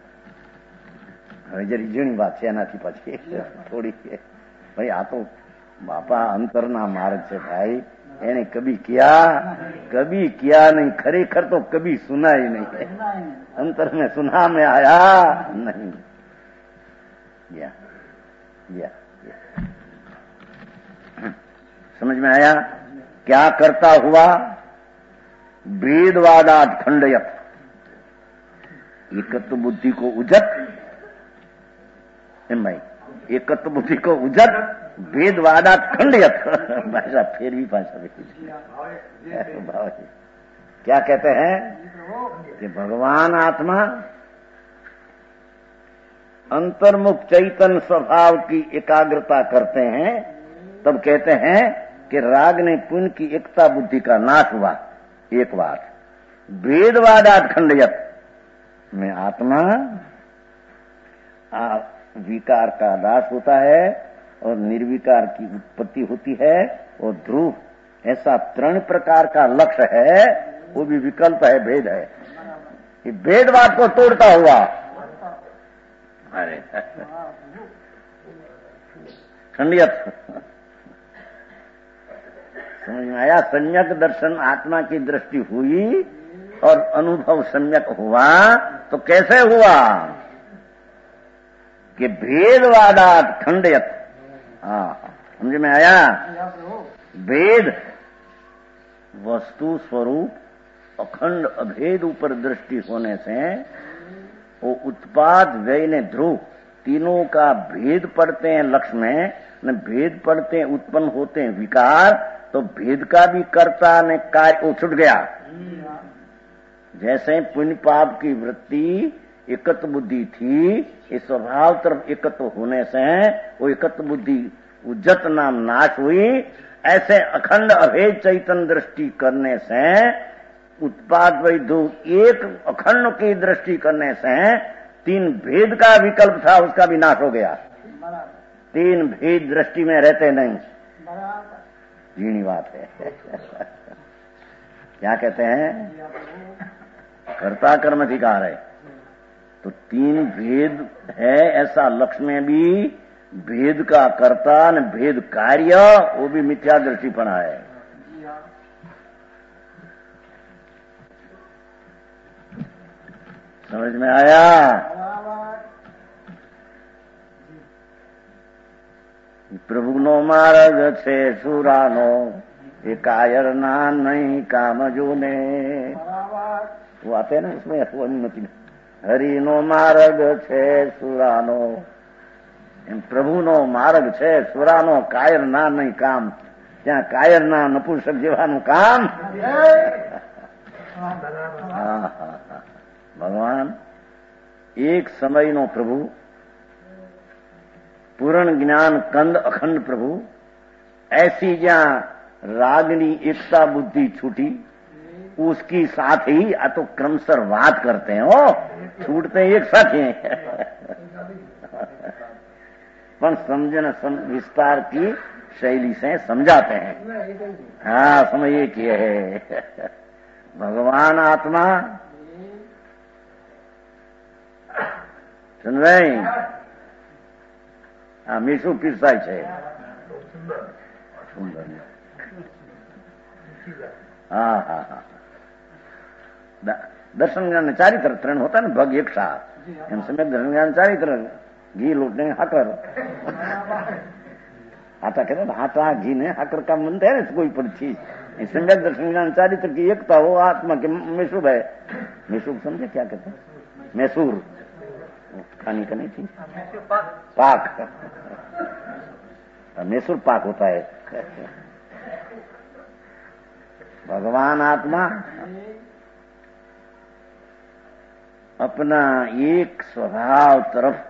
जरी झीणी बात है ना पछी थोड़ी भाई आ तो बापा अंतरना मार्ग છે भाई એને कभी किया नहीं, खरेखर तो कभी सुना ही नहीं है। अंतर में सुना में आया नहीं। या समझ में आया? क्या करता हुआ? भेदवादात खंडयत, एकत्व बुद्धि को उजत, भाई एकत्व बुद्धि को उजत, भेदवादात खंडयत। भाषा फिर भी भाषा क्या कहते हैं कि भगवान आत्मा अंतर्मुख चैतन्य स्वभाव की एकाग्रता करते हैं, तब कहते हैं कि राग ने पुण्य की एकता बुद्धि का नाश हुआ। एक बात, भेदवादात खंडयत में आत्मा विकार का नाश होता है और निर्विकार की उत्पत्ति होती है, और ध्रुव ऐसा 3 प्रकार का लक्ष्य है, वो भी विकल्प है, भेद है। ये भेदवाद को तोड़ता हुआ, अरे खंडियत। समझ में आया? सम्यक दर्शन आत्मा की दृष्टि हुई और अनुभव सम्यक हुआ, तो कैसे हुआ कि भेदवादात खंडयत। समझ में आया? भेद वस्तु स्वरूप अखंड अभेद ऊपर दृष्टि होने से वो उत्पाद व्यय ने ध्रुव तीनों का भेद पड़ते हैं लक्ष्य में, न भेद पड़ते हैं उत्पन्न होते हैं विकार, तो भेद का भी कर्ता ने कार्य छूट गया। जैसे पुण्य पाप की वृत्ति एकत्व बुद्धि थी, इस स्वभाव तरफ एकत्व होने से वो एकत्व बुद्धि उज्जत नाम नाश हुई। ऐसे अखंड अभेद चैतन्य दृष्टि करने से उत्पाद वैधु एक अखंड की दृष्टि करने से 3 भेद का विकल्प था, उसका भी नाश हो गया। 3 भेद दृष्टि में रहते नहीं, जीनी बात है। क्या कहते हैं? कर्ता कर्म अधिकार है, तो 3 भेद है ऐसा लक्ष्य में भी भेद का कर्ता न भेद कार्य, वो भी मिथ्या दृष्टिपना है। समझ में आया? प्रभु नो मार्ग छे सुरानो, ये कायर ना नहीं काम जो ने, वो आते हैं ना इसमें, वो अनुमति में। हरि नो मार्ग छे सुरानो, प्रभु नो मार्ग छे सुरानो, कायर ना नहीं काम। क्या कायर ना नपुंसक जीवानु काम? भगवान एक समय नो प्रभु, पूर्ण ज्ञान कंद अखंड प्रभु, ऐसी जहां रागनी एकता बुद्धि छूटी, उसकी साथ ही तो क्रमशः बात करते हैं, वो छूटते एक साथ ही पर समझन विस्तार की शैली से समझाते हैं। हाँ, समझिए कि है भगवान आत्मा। सुन रहे? हाँ, मीठू पीरसाय છે। सुंदर। हाँ। दर्शन ज्ञान चारित्र 3 होता है ना, भग एक साथ। एम समय दर्शन ज्ञान चारित्र, घी लूटने हाकर, आटा कहते हैं आटा घी ने हाकर का मनते है ना कोई पर चीज। सम्यक दर्शन ज्ञान चारित्र की एकता हो आत्मा के मैसूर है। मैसूर समझे क्या कहते हैं? मैसूर खाने का नहीं थी, पाक, मैसूर पाक होता है। भगवान आत्मा अपना एक स्वभाव तरफ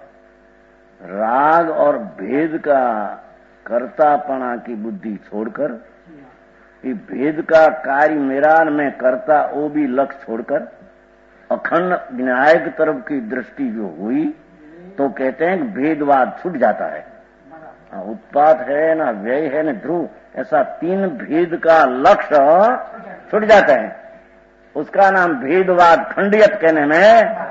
राग और भेद का कर्तापना की बुद्धि छोड़कर ये भेद का कार्य मेरा मैं करता, वो भी लक्ष्य छोड़कर अखंड विनायक तरफ की दृष्टि जो हुई तो कहते हैं कि भेदवाद छूट जाता है। उत्पात है ना व्यय है ना ध्रुव, ऐसा तीन भेद का लक्ष्य छूट जाते हैं। उसका नाम भेदवाद खंडियत कहने में।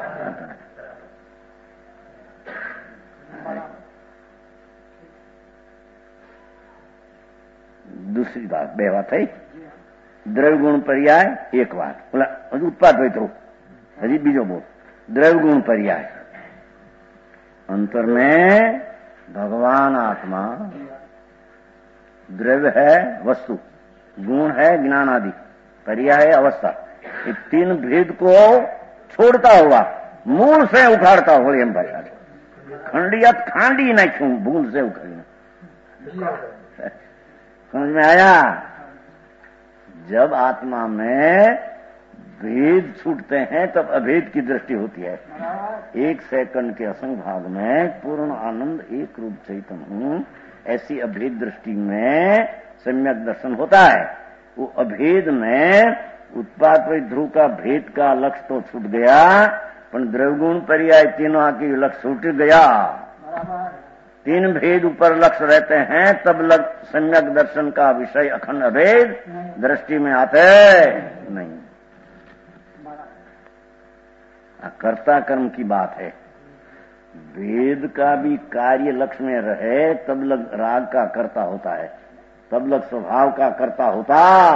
दूसरी बात बे बात है द्रव्य गुण पर्याय एक बात बोला उत्पाद હોય तो हजी बीजो बोल द्रव्य गुण पर्याय अंतर में भगवान आत्मा द्रव्य है वस्तु, गुण है ज्ञान आदि, पर्याय है अवस्था। ये तीन भेद को छोड़ता हुआ मूल से उखाड़ता हुआ एम भाषा खंडियत खांडी नाख्यू भूल से उखाड़ना। समझ में आया? जब आत्मा में भेद छूटते हैं तब अभेद की दृष्टि होती है। एक सेकंड के असंग भाग में पूर्ण आनंद एक रूप चैतन्य हूं, ऐसी अभेद दृष्टि में सम्यक दर्शन होता है। वो अभेद में उत्पाद ध्रुव का भेद का लक्ष्य तो छूट गया, पर द्रव्यगुण पर्याय तीनों की लक्ष्य छूट गया। तीन भेद ऊपर लक्ष्य रहते हैं तब सम्यक दर्शन का विषय अखंड अभेद दृष्टि में आते नहीं। कर्ता कर्म की बात है। वेद का भी कार्य लक्ष्य में रहे तब लग राग का कर्ता होता है, तब लग स्वभाव का कर्ता होता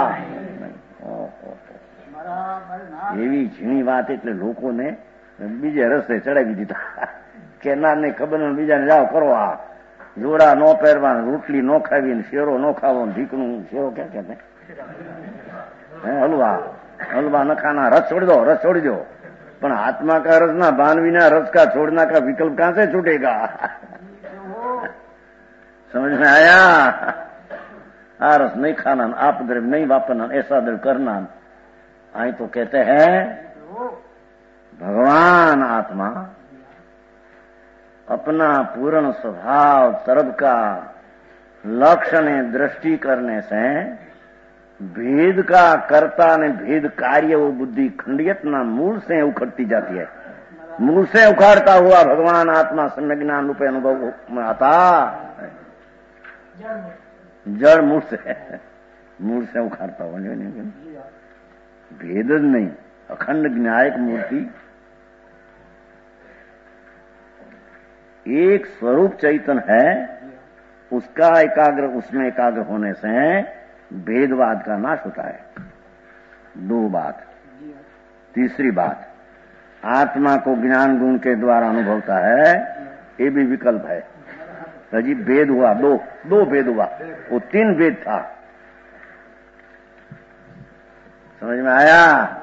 એવી ઝીણી વાત એટલે લોકોને બીજે રસ્તે ચડાવી દીધા કે ના નહીં ખબર ને બીજાને જાઓ કરો આ જોડા નો પહેરવા, રોટલી નો ખાવી, શેરો નો ખાવો, ઢીકણું શેરો ક્યાં કહેते હલવા હલવા ન ખાना, रस छोड़ दो, रस छोड़ दो। पर आत्मा का रस ना भान बिना रस का छोड़ना का विकल्प कहां से छूटेगा? समझ में आया? आ रस नहीं खाना, आप द्रव्य नहीं वापरना, ऐसा द्रव्य करना। आई तो कहते हैं भगवान आत्मा अपना पूर्ण स्वभाव तरफ का लक्ष्य ने दृष्टि करने से भेद का कर्ता ने भेद कार्य वो बुद्धि खंडियत ना मूल से उखड़ती जाती है। मूल से उखाड़ता हुआ भगवान आत्मा सम्यक ज्ञान रूप अनुभव में आता, जड़ मूल से उखाड़ता हुआ नहीं, भेद नहीं, अखंड ज्ञायक मूर्ति एक स्वरूप चैतन्य है, उसका उसमें एकाग्र होने से भेदवाद का नाश होता है। दो बात। तीसरी बात, आत्मा को ज्ञान गुण के द्वारा अनुभवता है, ये भी विकल्प है। जी भेद हुआ, दो भेद हुआ, वो तीन भेद था। समझ में आया?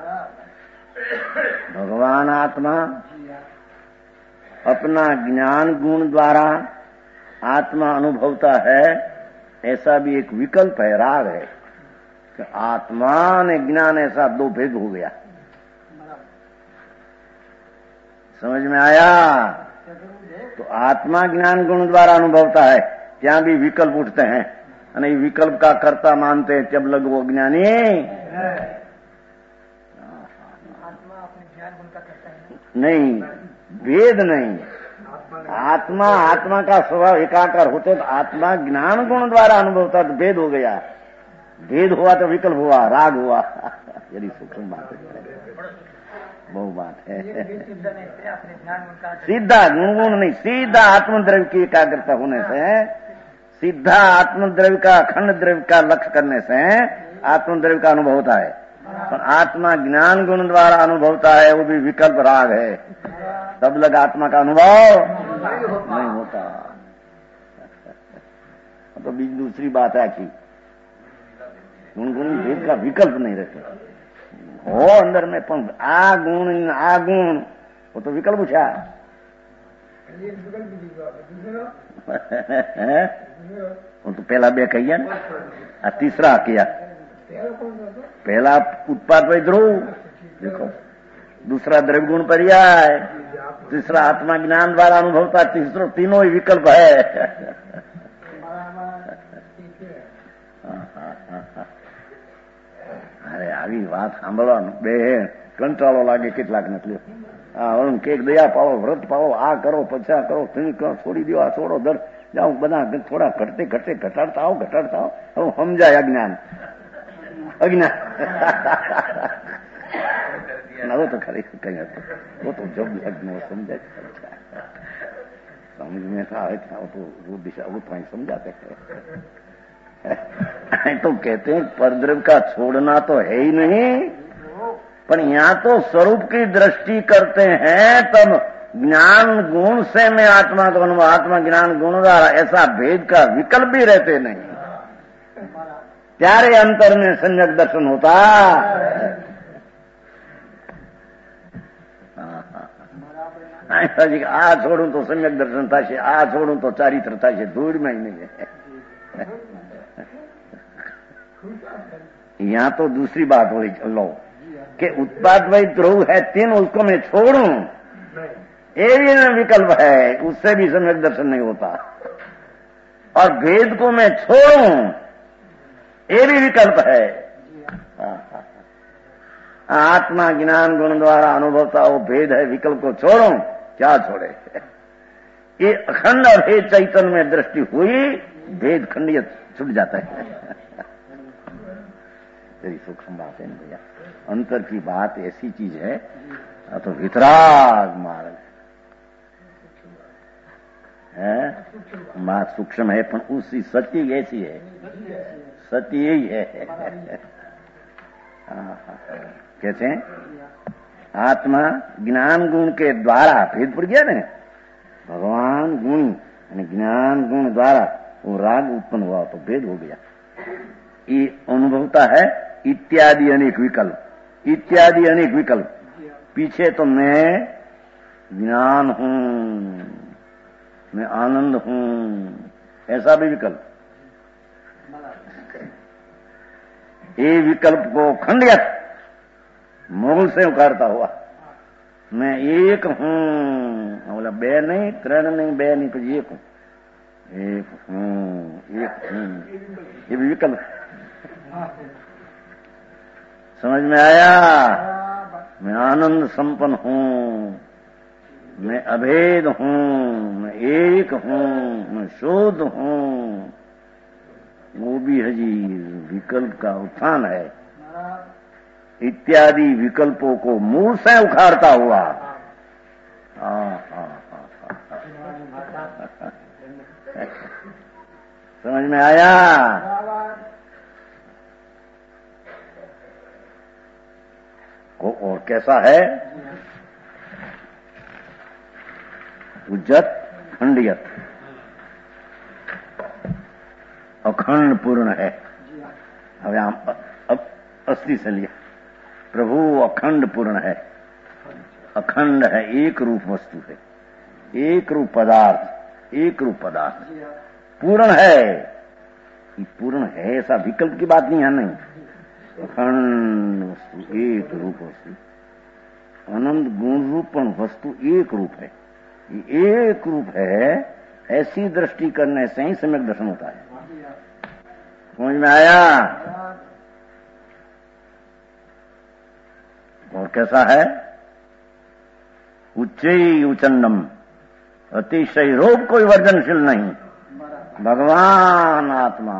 भगवान आत्मा अपना ज्ञान गुण द्वारा आत्मा अनुभवता है, ऐसा भी एक विकल्प है, राग है कि आत्मा ने ज्ञान ऐसा दो भेद हो गया। समझ में आया? तो आत्मा ज्ञान गुण द्वारा अनुभवता है, ત્યાં भी विकल्प उठते हैं, અને ये विकल्प का कर्ता मानते हैं जब लग वो ज्ञानी नहीं, भेद नहीं। आत्मा का स्वभाव एकाकार होते तो आत्मा ज्ञान गुण द्वारा अनुभवता तो भेद हो गया, भेद हुआ तो विकल्प हुआ, राग हुआ। यदि सूक्ष्म बात है, बहु बात है। सीधा गुण नहीं, सीधा आत्मद्रव्य की एकाग्रता होने से, सीधा आत्मद्रव्य का अखंड द्रव्य का लक्ष्य करने से आत्मद्रव्य का अनुभव होता है। पर आत्मा ज्ञान गुण द्वारा अनुभवता है, वो भी विकल्प राग है, तब लग आत्मा का अनुभव नहीं होता। तो दूसरी बात है कि गुण भेद का विकल्प नहीं रहते हो अंदर में, पण आ गुण वो तो विकल्प पूछा। वो तो पहला बे कहिया ने, आ तीसरा किया। पहला उत्पाद भाई ध्रुव देखो, दूसरा द्रव्य गुण पर्याय, तीसरा आत्मा ज्ञान द्वारा अनुभवता, तीसरा तीनों ही विकल्प है। આવી વાત સાંભળવાનું બે કંટાળો લાગે કેટલાક નથી. હા કેક દયા પાવો, વ્રત પાવો, આ કરો, પછી આ કરો, તમે છોડી દો, આ છોડો, દર જાઓ, બધા થોડા ઘટાડતા આવો. હવે સમજાય અજ્ઞાન. वो तो खरीद कहीं वो तो जब लग्न समझा समझ में था वो तो वो दिशा वो तो समझाते हैं तो कहते हैं परद्रव्य का छोड़ना तो है ही नहीं, पर यहाँ तो स्वरूप की दृष्टि करते हैं तब ज्ञान गुण से मैं आत्मा को अनुभव, आत्मा ज्ञान गुण द्वारा, ऐसा भेद का विकल्प भी रहते नहीं, त्यारे अंतर में संयक दर्शन होता। आ छोड़ू तो सम्यक दर्शन थशे, आ छोड़ू तो चारित्र थशे, धूड़ में ही नहीं है। यहाँ तो दूसरी बात हो लो कि उत्पाद वही ध्रुव है तीन, उसको मैं छोड़ू, ये भी विकल्प है, उससे भी सम्यक दर्शन नहीं होता। और भेद को मैं छोड़ू, ये भी विकल्प है। आत्मा ज्ञान गुण द्वारा अनुभवता वो भेद है, विकल्प को छोड़ो, क्या छोड़े। ये अखंड अभेद चैतन्य में दृष्टि हुई, भेद खंडित छूट जाता है। तेरी सूक्ष्म बात है ना भैया, अंतर की बात ऐसी चीज है, तो वितराग मार्ग है, बात सूक्ष्म है, पर उसकी सत्य ऐसी है, सत्य यही है। कैसे आत्मा ज्ञान गुण के द्वारा, भेद पड़ गया ना, भगवान गुण यानी ज्ञान गुण द्वारा वो राग उत्पन्न हुआ तो भेद हो गया। ये अनुभवता है इत्यादि अनेक विकल्प, इत्यादि अनेक विकल्प। पीछे तो मैं ज्ञान हूं, मैं आनंद हूं, ऐसा भी विकल्प। ये विकल्प को खंडित मूल से उखाड़ता हुआ मैं एक हूं, बोला बे नहीं, त्रण नहीं, बे नहीं, तो एक हूं, एक हूं, एक हूं, ये भी विकल्प। समझ में आया? मैं आनंद संपन्न हूं, मैं अभेद हूं, मैं एक हूं, मैं शुद्ध हूं, वो भी हजी विकल्प का उत्थान है। इत्यादि विकल्पों को मूल से उखाड़ता हुआ। समझ में आया? और कैसा है? उज्जत खंडियत अखंड पूर्ण है। अब हम अब अस्थि से लिया, प्रभु अखंड पूर्ण है, अखंड है, एक रूप वस्तु है, एक रूप पदार्थ, एक रूप पदार्थ पूर्ण है। ये पूर्ण है ऐसा विकल्प की बात नहीं है, नहीं, अखंड वस्तु, एक रूप वस्तु, अनंत गुण रूपण वस्तु एक रूप है। ये एक रूप है, ऐसी दृष्टि करने से ही सम्यक दर्शन होता है। समझ में आया? और कैसा है? उच्चई उचंडम, अतिशय रूप कोई वर्जनशील नहीं। भगवान आत्मा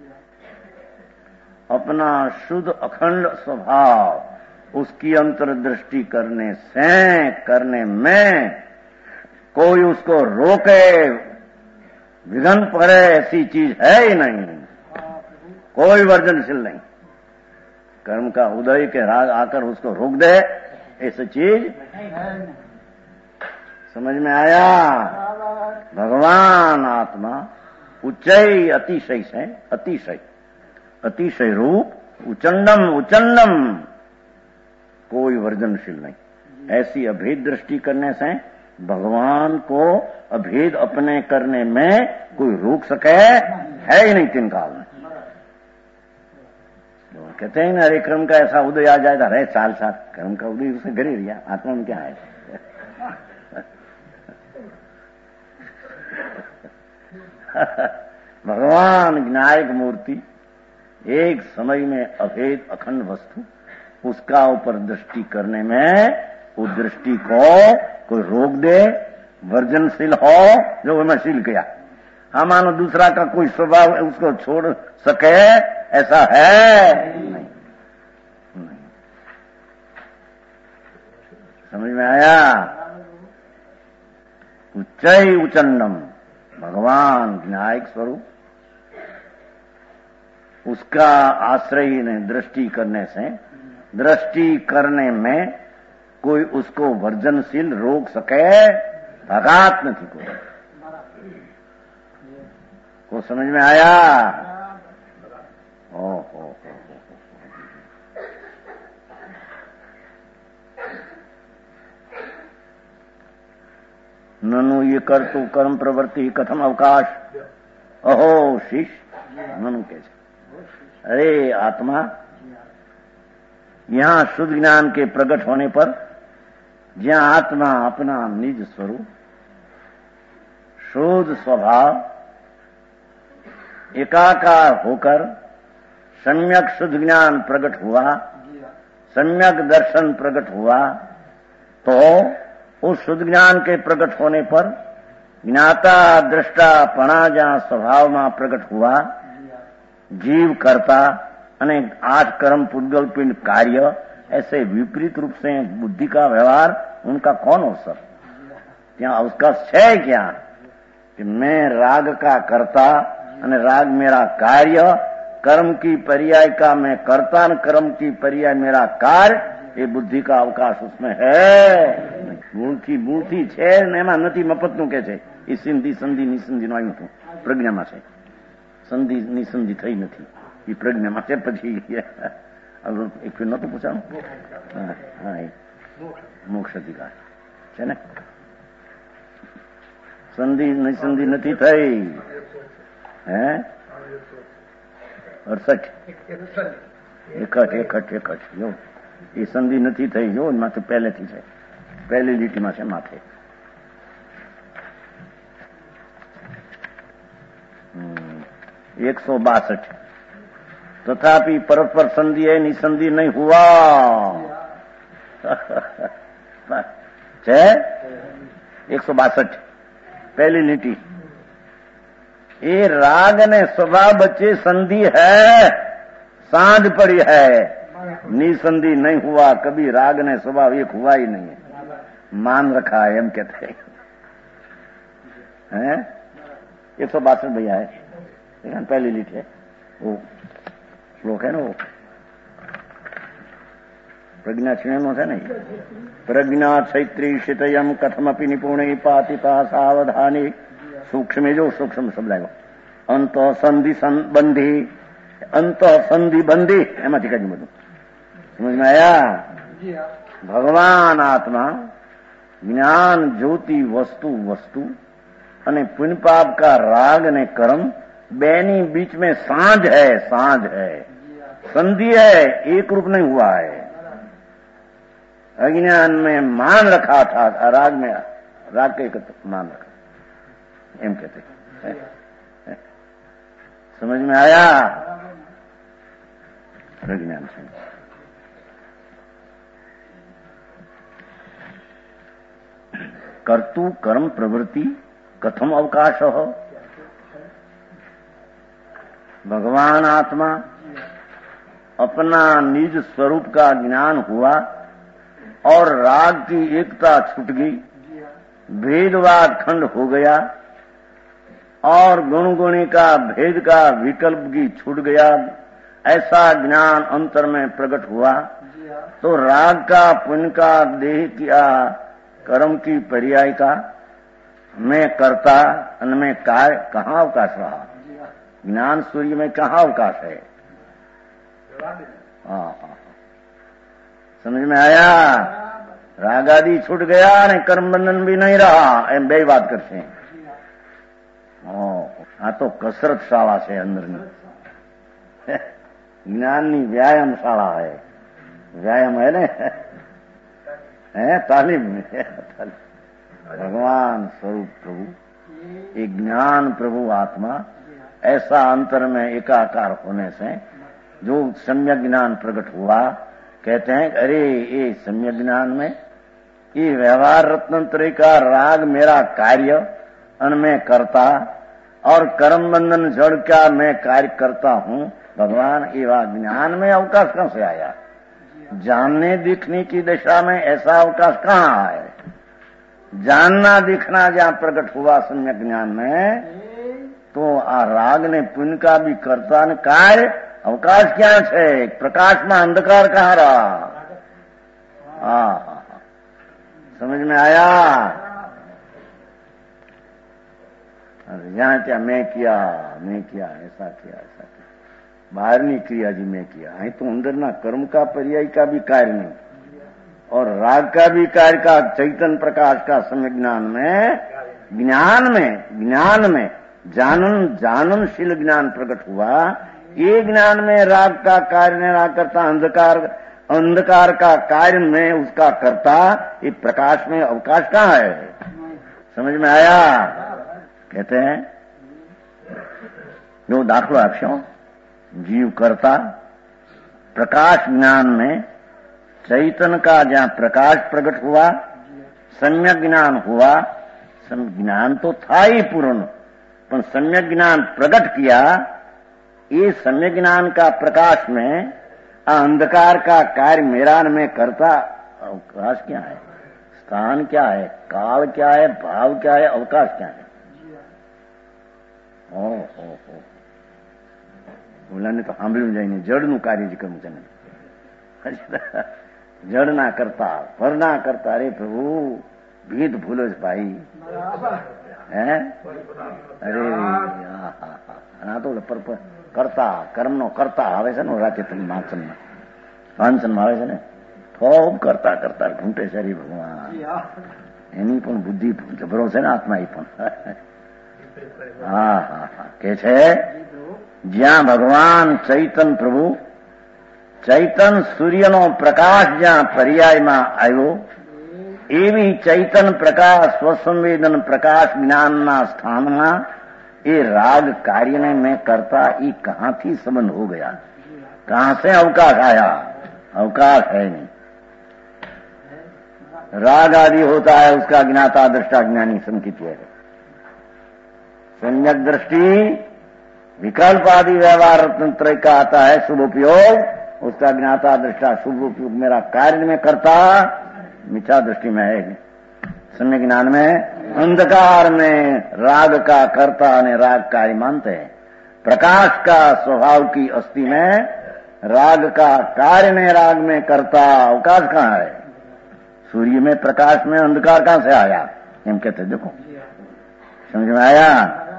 अपना शुद्ध अखंड स्वभाव, उसकी अंतर्दृष्टि करने से, करने में कोई उसको रोके, विघ्न पड़े, ऐसी चीज है ही नहीं, कोई वर्जनशील नहीं। कर्म का उदय के राग आकर उसको रोक दे, ऐसी चीज समझ में आया? भगवान आत्मा उच्चई अतिशय से, अतिशय, अतिशय रूप, उचंडम, उचंडम, कोई वर्जनशील नहीं। ऐसी अभेद दृष्टि करने से भगवान को अभेद अपने करने में कोई रोक सके है ही नहीं तीन काल में। कहते हैं ना, अरे क्रम का ऐसा उदय आ जाएगा, अरे साल साल क्रम का उदय उसे घरे लिया, आत्मा में क्या है? भगवान विनायक मूर्ति, एक समय में अभेद अखंड वस्तु, उसका ऊपर दृष्टि करने में वो दृष्टि को कोई रोक दे, वर्जनशील हो, जो मैं शील किया। हाँ, मानो दूसरा का कोई स्वभाव उसको छोड़ सके, ऐसा है नहीं। समझ में आया? उच्चै उचंडम, भगवान न्यायिक स्वरूप, उसका आश्रय ने दृष्टि करने से, दृष्टि करने में कोई उसको वर्जनशील रोक सके, भगात नहीं कोई। को समझ में आया? ओहो, ननु ये कर तू कर्म प्रवृत्ति कथम अवकाश। अहो शिष्य, ननु कैसे? अरे आत्मा, यहां शुद्ध ज्ञान के प्रकट होने पर, जहां आत्मा अपना निज स्वरूप शुद्ध स्वभाव एकाकार होकर सम्यक शुद्ध ज्ञान प्रकट हुआ, सम्यक दर्शन प्रकट हुआ, तो उस शुद्ध ज्ञान के प्रकट होने पर ज्ञाता दृष्टा पणा जहां स्वभाव में प्रकट हुआ, जीव कर्ता अनेक 8 कर्म पुद्गल पिंड कार्य, ऐसे विपरीत रूप से बुद्धि का व्यवहार, उनका कौन अवसर? क्या उसका क्षय क्या कि मैं राग का कर्ता और राग मेरा कार्य, कर्म की पर्याय का मैं कर्ता न कर्म की पर्याय मेरा कार्य, ये बुद्धि का अवकाश उसमें है। મૂળથી છે ને એમાં નથી મફતનું કે છે એ સિંધી સંધિ નિસંધિનું આવ્યું હતું પ્રજ્ઞામાં છે, સંધિ નિસંધિ થઈ નથી એ પ્રજ્ઞામાં છે। પછી એક ફેર નતું પૂછાનું? હા, એ મોક્ષ અધિકાર છે ને, સંધિ નિસંધિ નથી થઈ। હે 68 એકઠ જો એ સંધિ નથી થઈ, જો માથે પહેલેથી છે, પહેલી લીટીમાં છે માથે। 162 तथापि परस्पर संधि है, निसंधि नहीं हुआ है। 162 पहली लीटी, ये राग ने स्वभाव बच्चे संधि है, सांझ पड़ी है, निसंधि नहीं हुआ, कभी राग ने स्वभाव एक हुआ ही नहीं है, मान रखा है, हम कहते हैं। 162 भैया है, पहली लीट है, वो श्लोक है ना, वो प्रज्ञा क्षीण है नहीं, प्रज्ञा क्षैत्री शितयम कथमपि निपुणे पातिता सावधानी, सूक्ष्म जो सूक्ष्म शब्द है, अंत संधि संबंधी, अंत संधि बंधी, एमांथी कहीं બધું समझ में आया? भगवान आत्मा ज्ञान ज्योति वस्तु वस्तु અને પુण्य पाप का राग ने कर्म बेनी बीच में सांझ है, सांझ है, संधि है, एक रूप नहीं हुआ है। अज्ञान में मान रखा था, राग में राग के मान रखा, एम कहते है। समझ में आया? अज्ञान से कर्तु कर्म प्रवृत्ति कथम अवकाश हो। भगवान आत्मा अपना निज स्वरूप का ज्ञान हुआ और राग की एकता छूट गई, भेदवाद खंड हो गया और गुण गुणी का भेद का विकल्प की छूट गया, ऐसा ज्ञान अंतर में प्रकट हुआ, तो राग का पुण्य का देह किया कर्म की पर्याय का मैं करता और मैं कार्य, कहाँ अवकाश रहा? ज्ञान सूर्य में कहाँ अवकाश है? हाँ, समझ में आया? राग आदि छूट गया ने कर्म बंधन भी नहीं रहा, एम बे बात करते हैं। आ तो कसरत शाला है अंदर ज्ञान नी व्यायाम शाला है, व्यायाम है ने, तालीम में भगवान स्वरूप प्रभु, एक ज्ञान प्रभु आत्मा ऐसा अंतर में एकाकार होने से जो सम्यक ज्ञान प्रकट हुआ, कहते हैं अरे ये सम्यक ज्ञान में ये व्यवहार रत्नत्रय का राग मेरा कार्य और मैं करता और कर्म बंधन जड़ क्या मैं कार्य करता हूँ भगवान। ये ज्ञान में अवकाश कहां से आया? जानने दिखने की दिशा में ऐसा अवकाश कहाँ है? जानना दिखना जहाँ प्रकट हुआ सम्यक ज्ञान में, तो आ राग ने पुण्य का भी करता ने कार्य अवकाश क्या है? प्रकाश में अंधकार कहाँ रहा? समझ में आया? यहाँ क्या मैं किया ऐसा किया बाहरनी क्रिया जी में किया। અહીં तो अंदर ना कर्म का पर्याय का भी कार्य नहीं और राग का भी कार्य का चैतन्य प्रकाश का सम्यक ज्ञान में जाननशील ज्ञान प्रकट हुआ। ये ज्ञान में राग का कार्य निराग करता, अंधकार का कार्य में उसका करता, ये प्रकाश में अवकाश कहाँ है? समझ में आया? कहते हैं जो दाखलो आपशो जीव करता प्रकाश ज्ञान में चैतन्य का जहाँ प्रकाश प्रकट हुआ, सम्यक ज्ञान हुआ। ज्ञान तो था ही पूर्ण, पर सम्यक ज्ञान प्रकट किया। ये सम्यक ज्ञान का प्रकाश में अंधकार का कार्य मेरा में करता। अवकाश क्या है? स्थान क्या है? काल क्या है? भाव क्या है? अवकाश क्या है? બોલાને તો સાંભળ્યું જાય ને જડનું કાર્ય જ કરવું છે ને જડ ના કરતા પર ના કરતા અરે પ્રભુ ભેદ ભૂલો જ ભાઈ હે અરે આ તો કરતા કર્મનો કરતા આવે છે ને રાતે વાંચનમાં આવે છે ને ખૂબ કરતા ઘૂંટે છે ભગવાન એની પણ બુદ્ધિ જબરો છે ને આત્મા એ પણ કે છે જ્યાં ભગવાન ચૈતન પ્રભુ ચૈતન સૂર્યનો પ્રકાશ જ્યાં પર્યાયમાં આવ્યો એવી ચૈતન પ્રકાશ સ્વસંવેદન પ્રકાશ જ્ઞાનના સ્થાનમાં એ રાગ કાર્યને मैं करता, ये कहां थी संबंध हो गया? कहां से अवकाश आया? अवकाश है नहीं। राग आदि होता है उसका ज्ञाता दृष्टा ज्ञानी संकित है। सम्यक दृष्टि विकल्प आदि व्यवहार रत्नत्रय का आता है शुभ उपयोग, उसका ज्ञाता दृष्टा शुभ उपयोग मेरा कार्य में करता, मिथ्या दृष्टि में है। सम्यक ज्ञान में अंधकार में राग का कर्ता ने राग कार्य मानते हैं। प्रकाश का स्वभाव की अस्थि में राग का कार्य ने राग में करता। अवकाश कहाँ है? सूर्य में प्रकाश में अंधकार कहां से आया? हम कहते देखो, समझ में आया?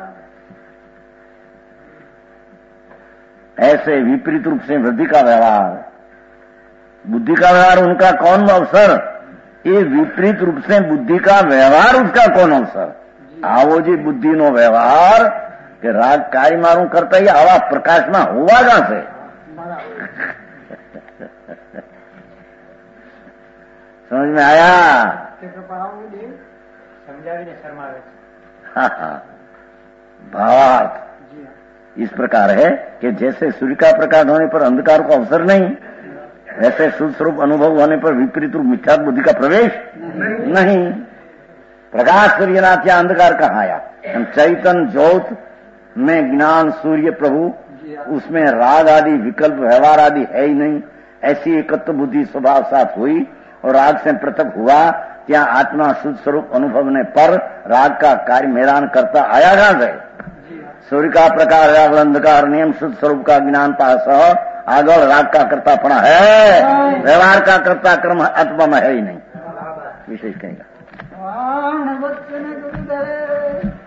ऐसे विपरीत रूप से वृद्धि का व्यवहार, बुद्धि का व्यवहार उनका कौन अवसर? ये विपरीत रूप से बुद्धि का व्यवहार उसका कौन अवसर? आवो जी बुद्धि नो व्यवहार के राग कार्य मारू करता ही आवा प्रकाश में हुआ कहां से? समझ में आया? भावार्थ इस प्रकार है कि जैसे सूर्य का प्रकाश होने पर अंधकार को अवसर नहीं, ऐसे शुद्ध स्वरूप अनुभव होने पर विपरीत रूप मिथ्या बुद्धि का प्रवेश नहीं। प्रकाश सूर्यनाथ या अंधकार कहाँ आया? हम चैतन ज्योत में ज्ञान सूर्य प्रभु, उसमें राग आदि विकल्प व्यवहार आदि है ही नहीं। ऐसी एकत्व बुद्धि स्वभाव साथ हुई और राग से पृथक हुआ, ત્યાં આત્મા શુદ્ધ સ્વરૂપ अनुभव ने पर राग का कार्य मेरान करता आया कहां से? सूर्य का प्रकार राग अंधकार नियम शुद्ध स्वरूप का ज्ञान पास आगल राग का कर्ता पड़ा है, व्यवहार का कर्ता कर्म आत्मा में है ही नहीं। विशेष कहेगा